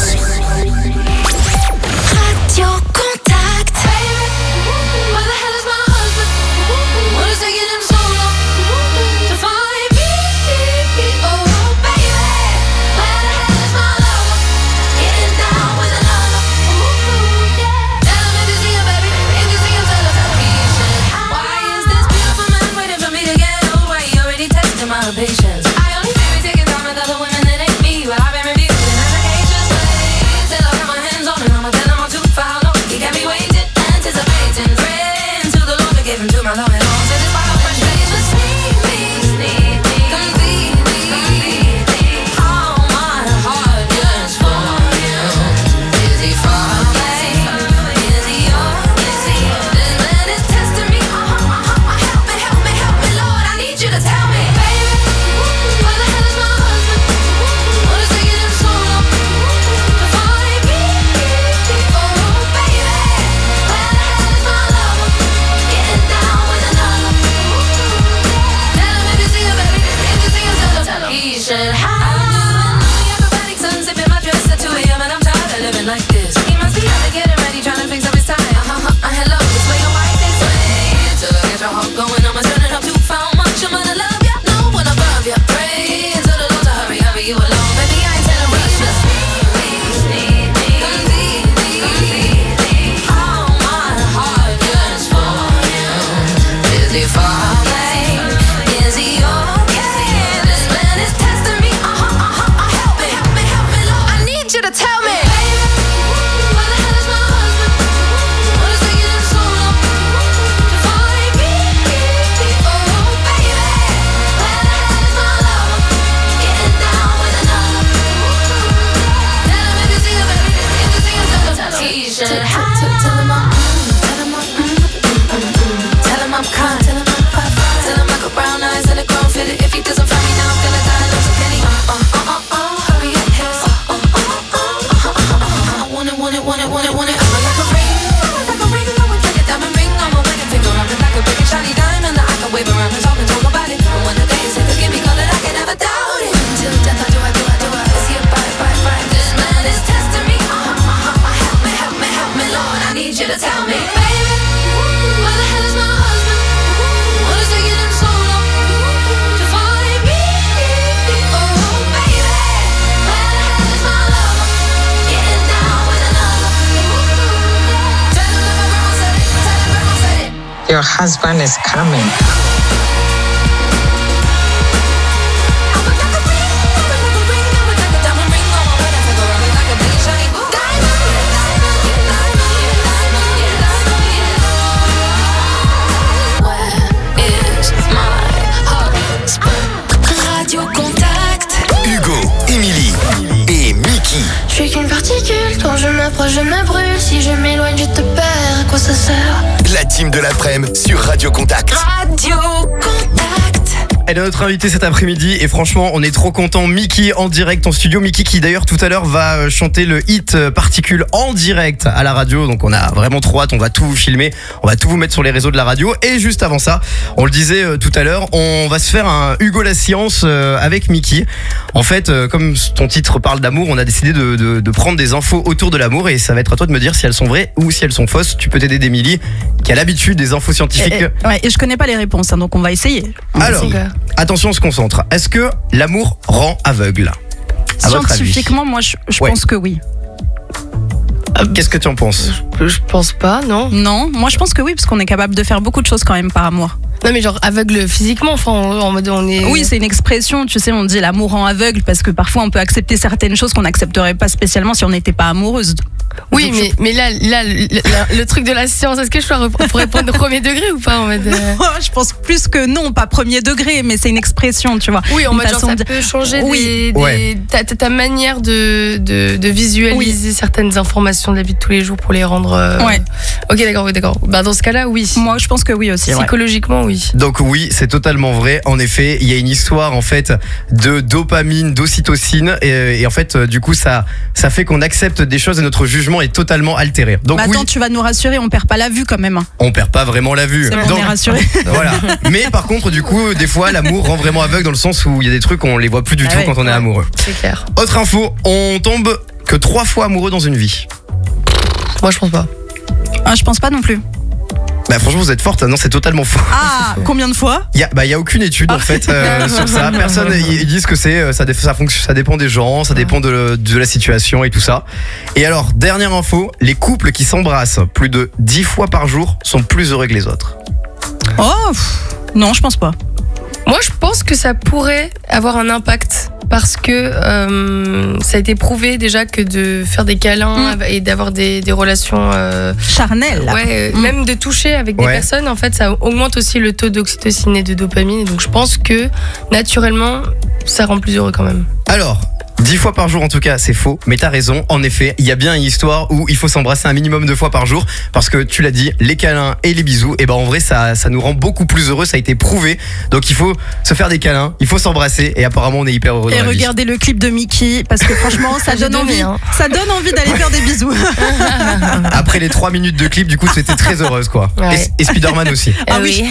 Radio Contact. Where the hell is my husband? What is taking him so long to find me? Oh baby, where the hell is my lover? Getting down with another. Tell him if you see him, baby. If you see him, tell him he should. Why is this beautiful man waiting for me to get old? Why he already tested my patience? I only say we taking time with other women that ain't me, but I've been refusing applications. Till I got my hands on him, I'ma tell him I'm too far long. He got me waiting, anticipating, praying to the Lord to give him to my love and all. So this wild frustration, need me, completely. All my heart yearns for you. Is he far away? Is he yours? This man is testing me. Help me, Lord, I need you to tell me, baby, where the hell is my husband? What is taking him so long to find me? Oh baby, where the hell is my lover? Getting down with another. Tell him if you see him, baby. If you see him, tell him he should have. I'm doing the acrobatic sun, sipping my dress at 2 a.m. and I'm tired of living like this. He must be out to get it ready, trying to fix up his tie. Hello, this way your wife is way. Till I get your heart going, I'ma turn it up too far much. I'm gonna love ya, no one above ya. Pray to the Lord to hurry you along, baby. I ain't telling rush ya. Need me, completely. All my heart yearns for you. Is he far away? Is he okay? This man is testing me. Help me, Lord. I need you to tell me, baby, where the hell is my husband? What is taking him so long to find me? Oh baby, where the hell is my lover? Getting down with another. Tell him if you see him, baby. If you see him, tell him he should have. Tell him I'm kind. Tell him I got brown eyes and a grown fitted. If he doesn't find me now, I'm gonna die. Love some penny. Hurry up, yes. I want it. I'm like a ring. I would like a diamond ring. I'm a wedding finger. I'm like a big shiny diamond that I can wave around and talk about it. And when the day is here, give me color, I can never doubt it. Till death, I do. Is he a bye. This man is testing me. Help me, Lord. I need you to tell me, baby, where the hell is my husband? What is taking him so long to find me? Oh baby, where the hell is my lover? Getting down with another. Tell him that my grandma said it. Your husband is coming. Radio Contact. Hugo, Émilie et Mickey. Je suis qu'une particule, quand je m'approche, je me brûle. Si je m'éloigne, je te perds. À quoi ça sert? La team de l'après-midi sur Radio Contact. Radio Contact. Elle est notre invitée cet après-midi et franchement on est trop content. Mickey en direct en studio. Mickey qui d'ailleurs tout à l'heure va chanter le hit Particules en direct à la radio. Donc on a vraiment trop hâte, on va tout vous filmer, on va tout vous mettre sur les réseaux de la radio. Et juste avant ça, on le disait tout à l'heure, on va se faire un Hugo la science avec Mickey. En fait comme ton titre parle d'amour, on a décidé de prendre des infos autour de l'amour. Et ça va être à toi de me dire si elles sont vraies ou si elles sont fausses. Tu peux t'aider d'Émilie qui a l'habitude des infos scientifiques. Et je connais pas les réponses donc on va essayer. Alors attention, on se concentre. Est-ce que l'amour rend aveugle? À votre avis? Scientifiquement, moi, je Ouais. pense que oui. Qu'est-ce que tu en penses? Je pense pas, non. Non, moi je pense que oui, parce qu'on est capable de faire beaucoup de choses quand même par amour. Non, mais genre aveugle physiquement, enfin, en mode on est. Oui, c'est une expression, tu sais, on dit l'amour rend aveugle parce que parfois on peut accepter certaines choses qu'on n'accepterait pas spécialement si on n'était pas amoureuse. Oui, mais là, le truc de la science, est-ce que je dois répondre au premier degré ou pas en mode Je pense plus que non, pas premier degré, mais c'est une expression, tu vois. Oui, en Une mode genre, façon ça de- peut changer Oui. ta manière de visualiser certaines informations de la vie de tous les jours pour les rendre. Ouais. Ok, d'accord, oui, d'accord. Bah, dans ce cas-là, oui. Moi, je pense que oui aussi. ouais. Psychologiquement, oui. Donc oui, c'est totalement vrai. En effet, il y a une histoire en fait de dopamine, d'ocytocine et en fait du coup ça fait qu'on accepte des choses et notre jugement est totalement altéré. Donc Bah, oui, attends, tu vas nous rassurer, on perd pas la vue quand même. hein. on perd pas vraiment la vue. C'est bon, Donc, on est rassuré. voilà. Mais par contre du coup, des fois l'amour rend vraiment aveugle dans le sens où il y a des trucs on les voit plus du Ah tout ouais. quand on est amoureux. C'est clair. Autre info, on tombe que 3 fois amoureux dans une vie. Moi, je pense pas. Ah, je pense pas non plus. Bah franchement vous êtes forte, non c'est totalement faux. Ah, combien de fois? Il y a aucune étude en fait sur ça. Personne ils disent que c'est ça dépend des gens, ça dépend de la situation et tout ça. Et alors dernière info, les couples qui s'embrassent plus de 10 fois par jour sont plus heureux que les autres. Oh, non, je pense pas. Moi, je pense que ça pourrait avoir un impact parce que ça a été prouvé déjà que de faire des câlins et d'avoir des relations charnelles, ouais, même de toucher avec des personnes, en fait, ça augmente aussi le taux d'oxytocine et de dopamine. Et donc, je pense que naturellement, ça rend plus heureux quand même. Alors 10 fois par jour en tout cas c'est faux, mais t'as raison, en effet il y a bien une histoire où il faut s'embrasser un minimum de fois par jour parce que tu l'as dit, les câlins et les bisous, et ben en vrai ça nous rend beaucoup plus heureux, ça a été prouvé, donc il faut se faire des câlins, il faut s'embrasser et apparemment on est hyper heureux Et dans la vie. regardez le clip de Mickey parce que franchement ça donne envie. Ça donne envie d'aller faire des bisous. Après les 3 minutes de clip du coup tu étais très heureuse quoi. Ouais. Et Spider-Man aussi. Ah oui.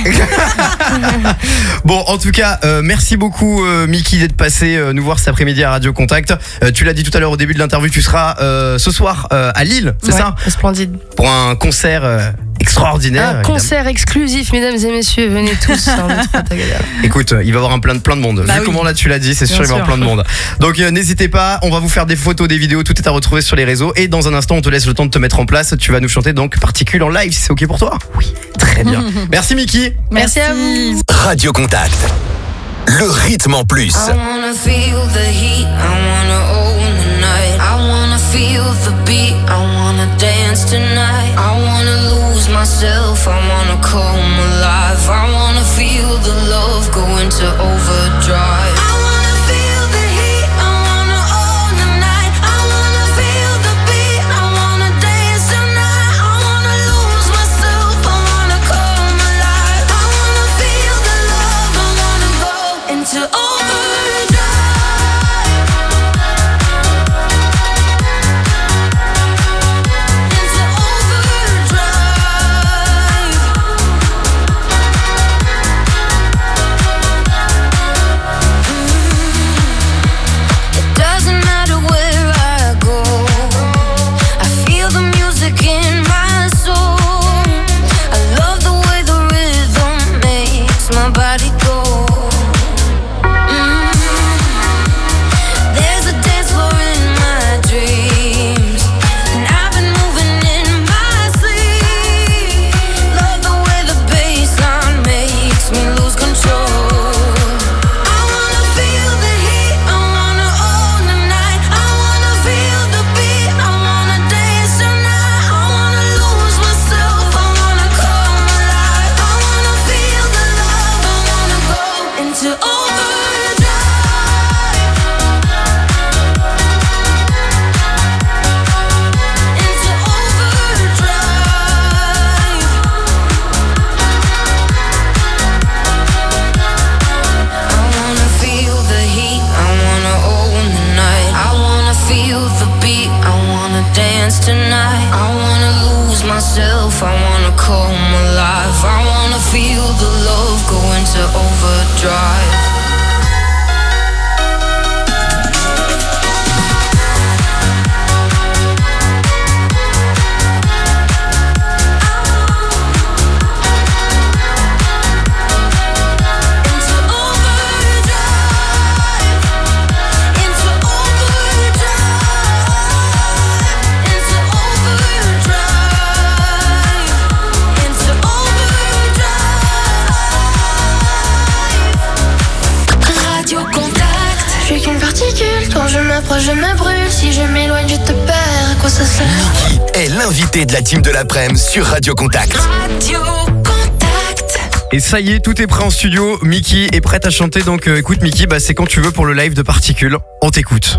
Bon en tout cas merci beaucoup Mickey d'être passé nous voir cet après-midi à Radio Contact. Tu l'as dit tout à l'heure au début de l'interview, tu seras ce soir à Lille, c'est ça? Splendide. Pour un concert extraordinaire. Un évidemment. concert exclusif, mesdames et messieurs, venez tous. Écoute, il va y avoir plein de monde. Bah Vu oui. comment là tu l'as dit, c'est sûr Bien il va y avoir sûr. plein de monde. Donc n'hésitez pas, on va vous faire des photos, des vidéos, tout est à retrouver sur les réseaux. Et dans un instant, on te laisse le temps de te mettre en place. Tu vas nous chanter donc Particule en live, si c'est ok pour toi? Oui, très bien. Merci Mickey. Merci à vous. Radio Contact. Le rythme en plus. I wanna feel the heat, I wanna own the night. I wanna feel the beat, I wanna dance tonight. I wanna lose myself, I wanna come alive. I wanna feel the love go into overdrive. I wanna feel the heat, I wanna own the night. I wanna feel the beat, I wanna dance tonight. I wanna lose myself, I wanna come alive. I wanna feel the love, I wanna go into overdrive. It doesn't matter where I go, I feel the music in my soul. I love the way the rhythm makes my body go. There's a dance floor in my dreams, and I've been moving in my sleep. Love the way the bassline makes me lose control. I wanna feel the heat, I wanna own the night. I wanna feel the beat, I wanna dance tonight. I wanna lose myself, I wanna come alive. I wanna feel the love, I wanna go into overdrive. Into overdrive. I wanna feel the heat, I wanna own the night. I wanna feel the beat, I wanna dance tonight. I wanna lose myself, I wanna come alive. I wanna feel the love go into overdrive. Into overdrive. l'invité de la team de l'après-midi sur Radio Contact. Et ça y est, tout est prêt en studio. Mickey est prête à chanter, donc écoute Mickey, c'est quand tu veux pour le live de Particules. On t'écoute.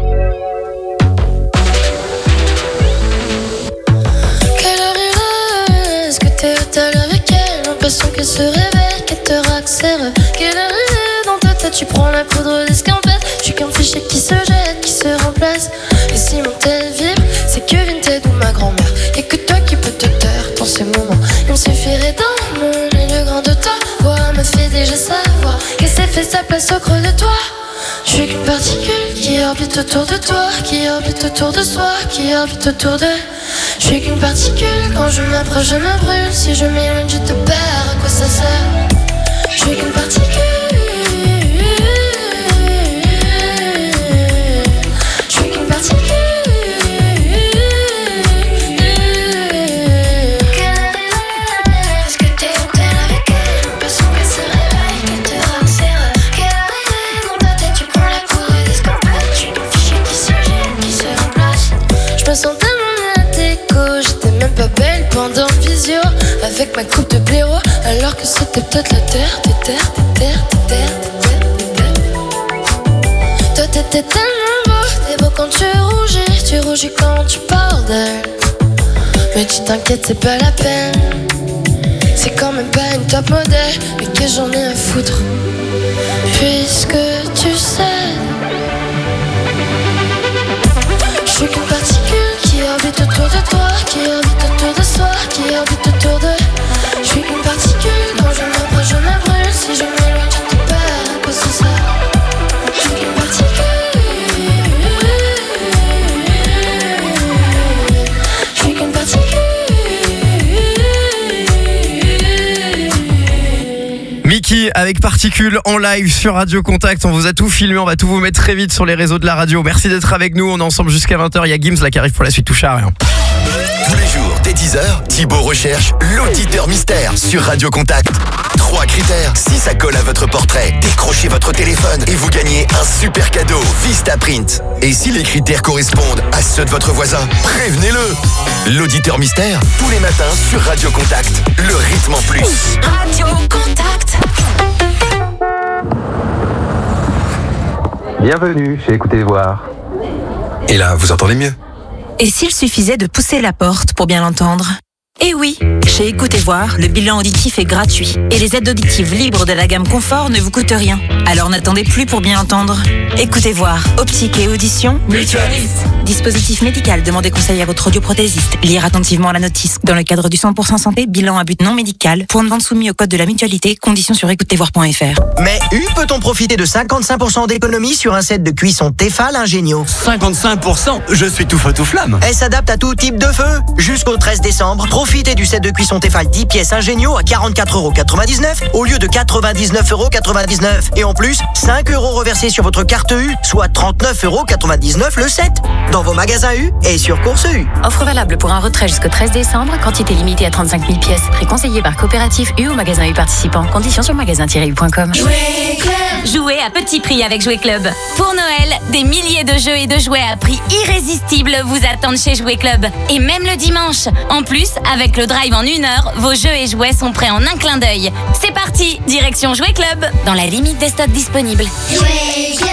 Quelle heure il est? Est-ce que t'es au tel avec elle? L'impression qu'elle se réveille, qu'elle te raccère. Quelle heure il est? Dans ta tête tu prends la poudre d'escampette. Je suis qu'un fichier qui se jette, qui se remplace. Et si mon tel vibre, c'est que Vinted ou ma grand-mère. Y'a que toi qui peux te taire dans ces moments. Il me suffirait d'emmener le grain de ta voix me fait déjà savoir qu'elle s'est fait sa place au creux de toi. Je suis qu'une particule qui orbite autour de toi, qui orbite autour de soi, qui orbite autour de. Je suis qu'une particule, quand je m'approche je me brûle. Si je m'éloigne je te perds, à quoi ça sert? Je suis qu'une particule. Je suis qu'une particule. Est-ce que t'es au tel avec elle? L'impression qu'elle se réveille, qu'elle te raccère. Quelle heure il est? Dans ta tête tu prends la poudre d'escampette. Je suis un fichier qui se jette, qui se remplace. Je me sens tellement bien à déco. J'étais même pas belle pendant le visio. Avec ma coupe de blaireau. Alors que c'était peut-être la terre, des terres, des terres, des terres, des terres, des terres. Toi t'étais tellement beau. T'es beau quand tu rougis quand tu parles d'elle. Mais tu t'inquiètes, c'est pas la peine. C'est quand même pas une top modèle. Mais que j'en ai à foutre. Puisque tu sais. Je suis qu'une particule qui orbite autour de toi, qui orbite autour de soi, qui orbite autour de. Je suis qu'une particule, quand je m'approche je me brûle. Si je m'éloigne je te perds, à quoi ça sert? Je suis qu'une particule. Je suis qu'une particule. Mickey avec Particules en live sur Radio Contact. On vous a tout filmé, on va tout vous mettre très vite sur les réseaux de la radio. Merci d'être avec nous, on est ensemble jusqu'à 20h. Il y a Gims là qui arrive pour la suite, touche à rien. Tous les jours, dès 10h, Thibaut recherche l'auditeur mystère sur Radio Contact. 3 critères. Si ça colle à votre portrait, décrochez votre téléphone et vous gagnez un super cadeau Vistaprint. Et si les critères correspondent à ceux de votre voisin, prévenez-le. L'auditeur mystère, tous les matins sur Radio Contact. Le rythme en plus. Radio Contact. Bienvenue chez Écoutez Voir. Et là, vous entendez mieux? Et s'il suffisait de pousser la porte pour bien l'entendre? Eh oui, chez Écoutez Voir, le bilan auditif est gratuit. Et les aides auditives libres de la gamme Confort ne vous coûtent rien. Alors n'attendez plus pour bien entendre. Écoutez Voir, optique et audition mutualiste. Dispositif médical, demandez conseil à votre audioprothésiste. Lire attentivement la notice. Dans le cadre du 100% santé, bilan à but non médical. Point de vente soumis au code de la mutualité. Conditions sur écoutezvoir.fr. Mais peut-on profiter de 55% d'économie sur un set de cuisson Tefal Ingenio? 55%? Je suis tout feu tout flamme. Elle s'adapte à tout type de feu. Jusqu'au 13 décembre, profitez du set de cuisson Tefal 10 pièces Ingenio à 44,99€ au lieu de 99,99€. Et en plus, 5 € reversés sur votre carte U, soit 39,99€ le set. Dans vos magasins U et sur Course U. Offre valable pour un retrait jusqu'au 13 décembre, quantité limitée à 35 000 pièces. Prix conseillé par coopératif U ou magasin U participant. Conditions sur magasin-u.com. Jouer à petit prix avec Jouer Club. Pour Noël, des milliers de jeux et de jouets à prix irrésistible vous attendent chez Jouer Club. Et même le dimanche. En plus, avec le drive en 1 heure, vos jeux et jouets sont prêts en un clin d'œil. C'est parti, direction Jouer Club, dans la limite des stocks disponibles. Jouer Club.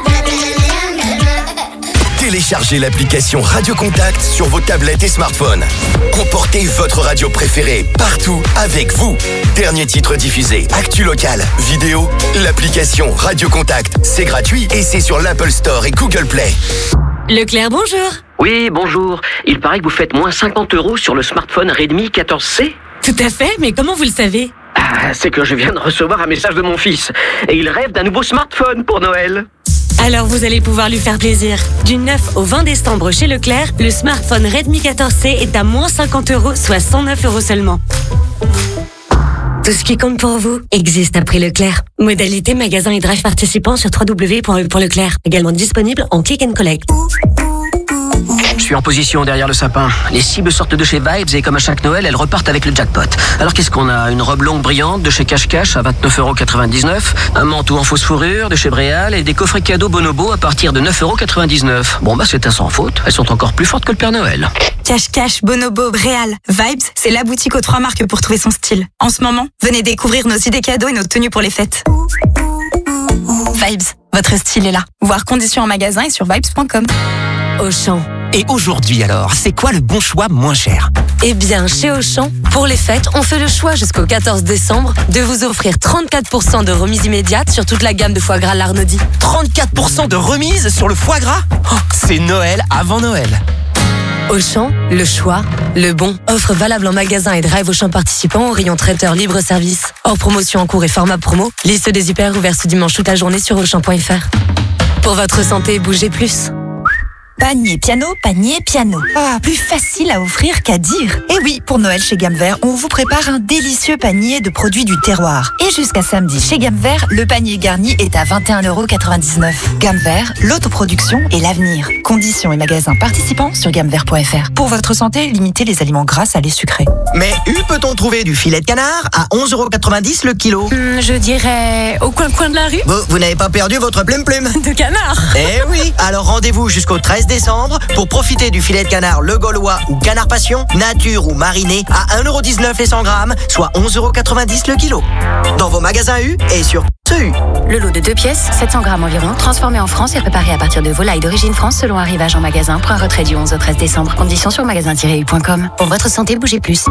Téléchargez l'application Radio Contact sur vos tablettes et smartphones. Emportez votre radio préférée partout avec vous. Dernier titre diffusé, actu local, vidéo, l'application Radio Contact. C'est gratuit et c'est sur l'Apple Store et Google Play. Leclerc, bonjour. Oui, bonjour. Il paraît que vous faites moins 50€ sur le smartphone Redmi 14C. Tout à fait, mais comment vous le savez? C'est que je viens de recevoir un message de mon fils. Et il rêve d'un nouveau smartphone pour Noël. Alors vous allez pouvoir lui faire plaisir. Du 9 au 20 décembre chez Leclerc, le smartphone Redmi 14C est à moins 50€, soit 109€ seulement. Tout ce qui compte pour vous existe à prix Leclerc. Modalité magasin et drive participants sur www.e.leclerc. Également disponible en click and collect. Je suis en position derrière le sapin. Les cibles sortent de chez Vibes et comme à chaque Noël, elles repartent avec le jackpot. Alors qu'est-ce qu'on a? Une robe longue brillante de chez Cache Cache à 29,99€, un manteau en fausse fourrure de chez Bréal et des coffrets cadeaux Bonobo à partir de 9,99€. Bon c'est un sans faute. Elles sont encore plus fortes que le Père Noël. Cache-Cache, Bonobo, Réal, Vibes, c'est la boutique aux 3 marques pour trouver son style. En ce moment, venez découvrir nos idées cadeaux et nos tenues pour les fêtes. Vibes, votre style est là. Voir conditions en magasin et sur vibes.com. Auchan. Et aujourd'hui alors, c'est quoi le bon choix moins cher? Eh bien, chez Auchan, pour les fêtes, on fait le choix jusqu'au 14 décembre de vous offrir 34% de remise immédiate sur toute la gamme de foie gras Larnaudy. 34% de remise sur le foie gras? Oh, c'est Noël avant Noël. Auchan, le choix, le bon. Offre valable en magasin et drive Auchan participant au rayon traiteur libre-service. Hors promotion en cours et format promo. Liste des hyper ouverts ce dimanche toute la journée sur Auchan.fr. Pour votre santé, bougez plus. Panier piano, panier piano. Ah, plus facile à offrir qu'à dire. Et oui, pour Noël chez Gamme Vert, on vous prépare un délicieux panier de produits du terroir. Et jusqu'à samedi, chez Gamme Vert, le panier garni est à 21,99 €. Gamme Vert, l'autoproduction et l'avenir. Conditions et magasins participants sur gammevert.fr. Pour votre santé, limitez les aliments gras, salés, sucrés. Mais où peut-on trouver du filet de canard à 11,90 € le kilo? Je dirais au coin de la rue. Vous n'avez pas perdu votre plume De canard. Eh oui. Alors rendez-vous jusqu'au 13 décembre pour profiter du filet de canard Le Gaulois ou Canard Passion, nature ou mariné à 1,19 € les 100 grammes, soit 11,90 € le kilo. Dans vos magasins U et sur U. Le lot de 2 pièces, 700 grammes environ, transformé en France et préparé à partir de volailles d'origine France selon arrivage en magasin. Point retrait du 11 au 13 décembre. Conditions sur magasin-u.com. Pour votre santé, bougez plus.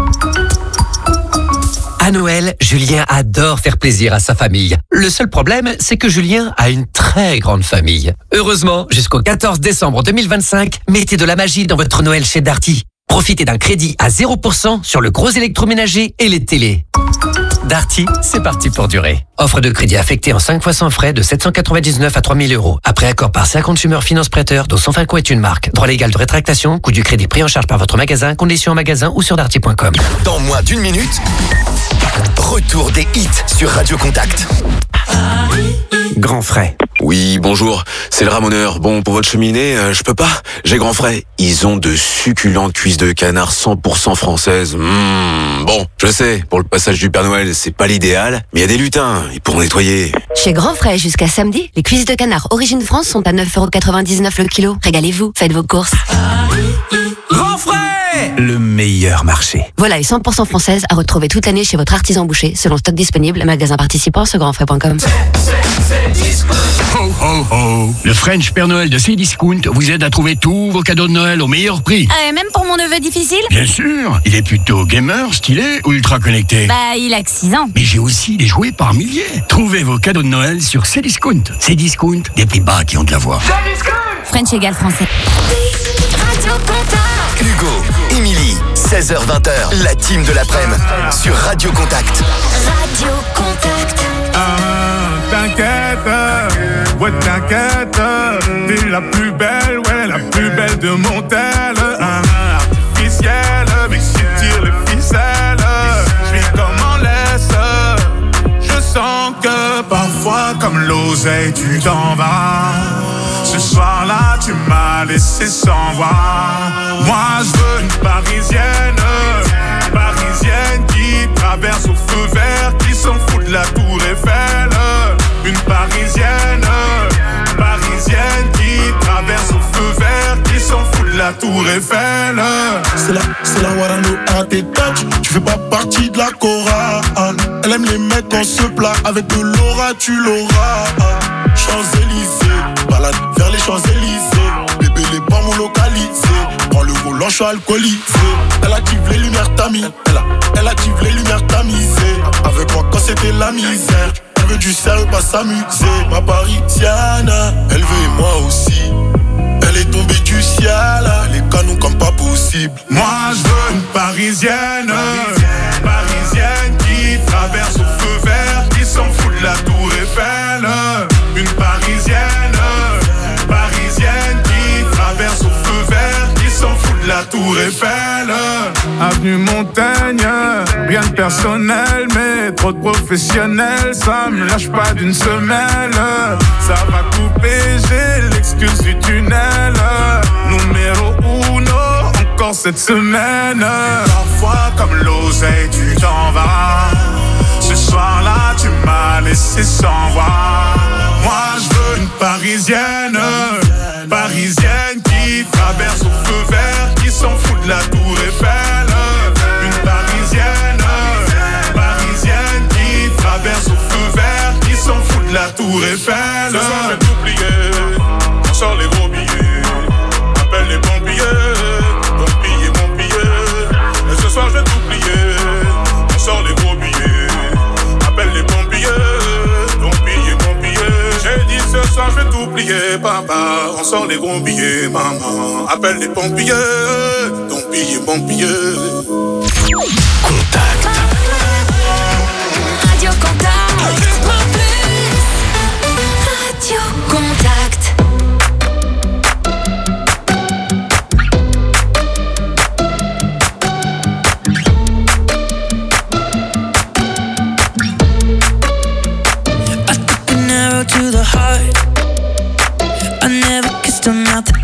À Noël, Julien adore faire plaisir à sa famille. Le seul problème, c'est que Julien a une très grande famille. Heureusement, jusqu'au 14 décembre 2025, mettez de la magie dans votre Noël chez Darty. Profitez d'un crédit à 0% sur le gros électroménager et les télés. Darty, c'est parti pour durer. Offre de crédit affectée en 5 fois sans frais de 799 à 3000 €. Après accord par 5 Consumer Finance Prêteur, dont Sonfinco est une marque. Droit légal de rétractation, coût du crédit pris en charge par votre magasin, conditions en magasin ou sur darty.com. Dans moins d'une minute, retour des hits sur Radio Contact. Grand Frais. Oui, bonjour, c'est le ramoneur. Bon, pour votre cheminée, je peux pas. J'ai Grand Frais. Ils ont de succulentes cuisses de canard 100% françaises. Bon, je sais, pour le passage du Père Noël, c'est pas l'idéal, mais il y a des lutins, ils pourront nettoyer. Chez Grand Frais, jusqu'à samedi, les cuisses de canard Origine France sont à 9,99 € le kilo. Régalez-vous, faites vos courses. Grand Frais, le meilleur marché. Volaille 100% française à retrouver toute l'année chez votre artisan boucher, selon stock disponible, magasin participant sur grandfrais.com. Ho, ho, ho. Le French Père Noël de Cdiscount vous aide à trouver tous vos cadeaux de Noël au meilleur prix. Même pour mon neveu difficile? Bien sûr, il est plutôt gamer, stylé ou ultra connecté? Il a que 6 ans. Mais j'ai aussi des jouets par milliers. Trouvez vos cadeaux de Noël sur Cdiscount. Cdiscount, des prix bas qui ont de la voix. French égale français. Hugo, Émilie, 16h-20h, la team de l'après-midi sur Radio Contact. Radio Contact. T'inquiète, ouais t'inquiète, t'es la plus belle, ouais la plus belle de mon tel. Artificielle, mais si tire les ficelles, j'suis comme en laisse. Je sens que parfois comme l'oseille tu t'en vas. Ce soir-là tu m'as laissé sans voix. Moi je veux une parisienne, parisienne qui traverse au feu vert, qui s'en fout de la tour Eiffel. Une parisienne, parisienne qui traverse au feu vert, qui s'en fout de la tour Eiffel. C'est la Warano à tes touches, tu fais pas partie de la chorale. Elle aime les mecs en se plat, avec de l'aura tu l'auras. Champs-Élysées, balade vers les Champs-Élysées. Bébé les pommes localisées, prends le volant, je suis alcoolisé. Elle active les lumières tamisées, elle active les lumières tamisées. Avec moi quand c'était la misère, elle veut du sérieux, pas s'amuser. Ma parisienne, elle veut et moi aussi. Elle est tombée du ciel, les canons comme pas possible. Moi je veux une parisienne, parisienne qui traverse au feu vert, qui s'en fout de la tour Eiffel. Une parisienne, parisienne qui traverse au feu vert, qui s'en fout de la tour Eiffel. Avenue Montaigne, rien de personnel, mais trop de professionnels, ça me lâche pas d'une semelle. Ça va couper, j'ai l'excuse du tunnel. Numéro 1, encore cette semaine. Parfois comme l'oseille tu t'en vas. Ce soir-là tu m'as laissé sans voix. Moi je veux une parisienne, parisienne qui traverse au feu vert, qui s'en fout de la tour papa, on sort les gros billets, maman. Appelle les pompiers, pompiers. Contact. Radio Contact. Radio Contact. I took an arrow to the heart. I never kissed a mouth that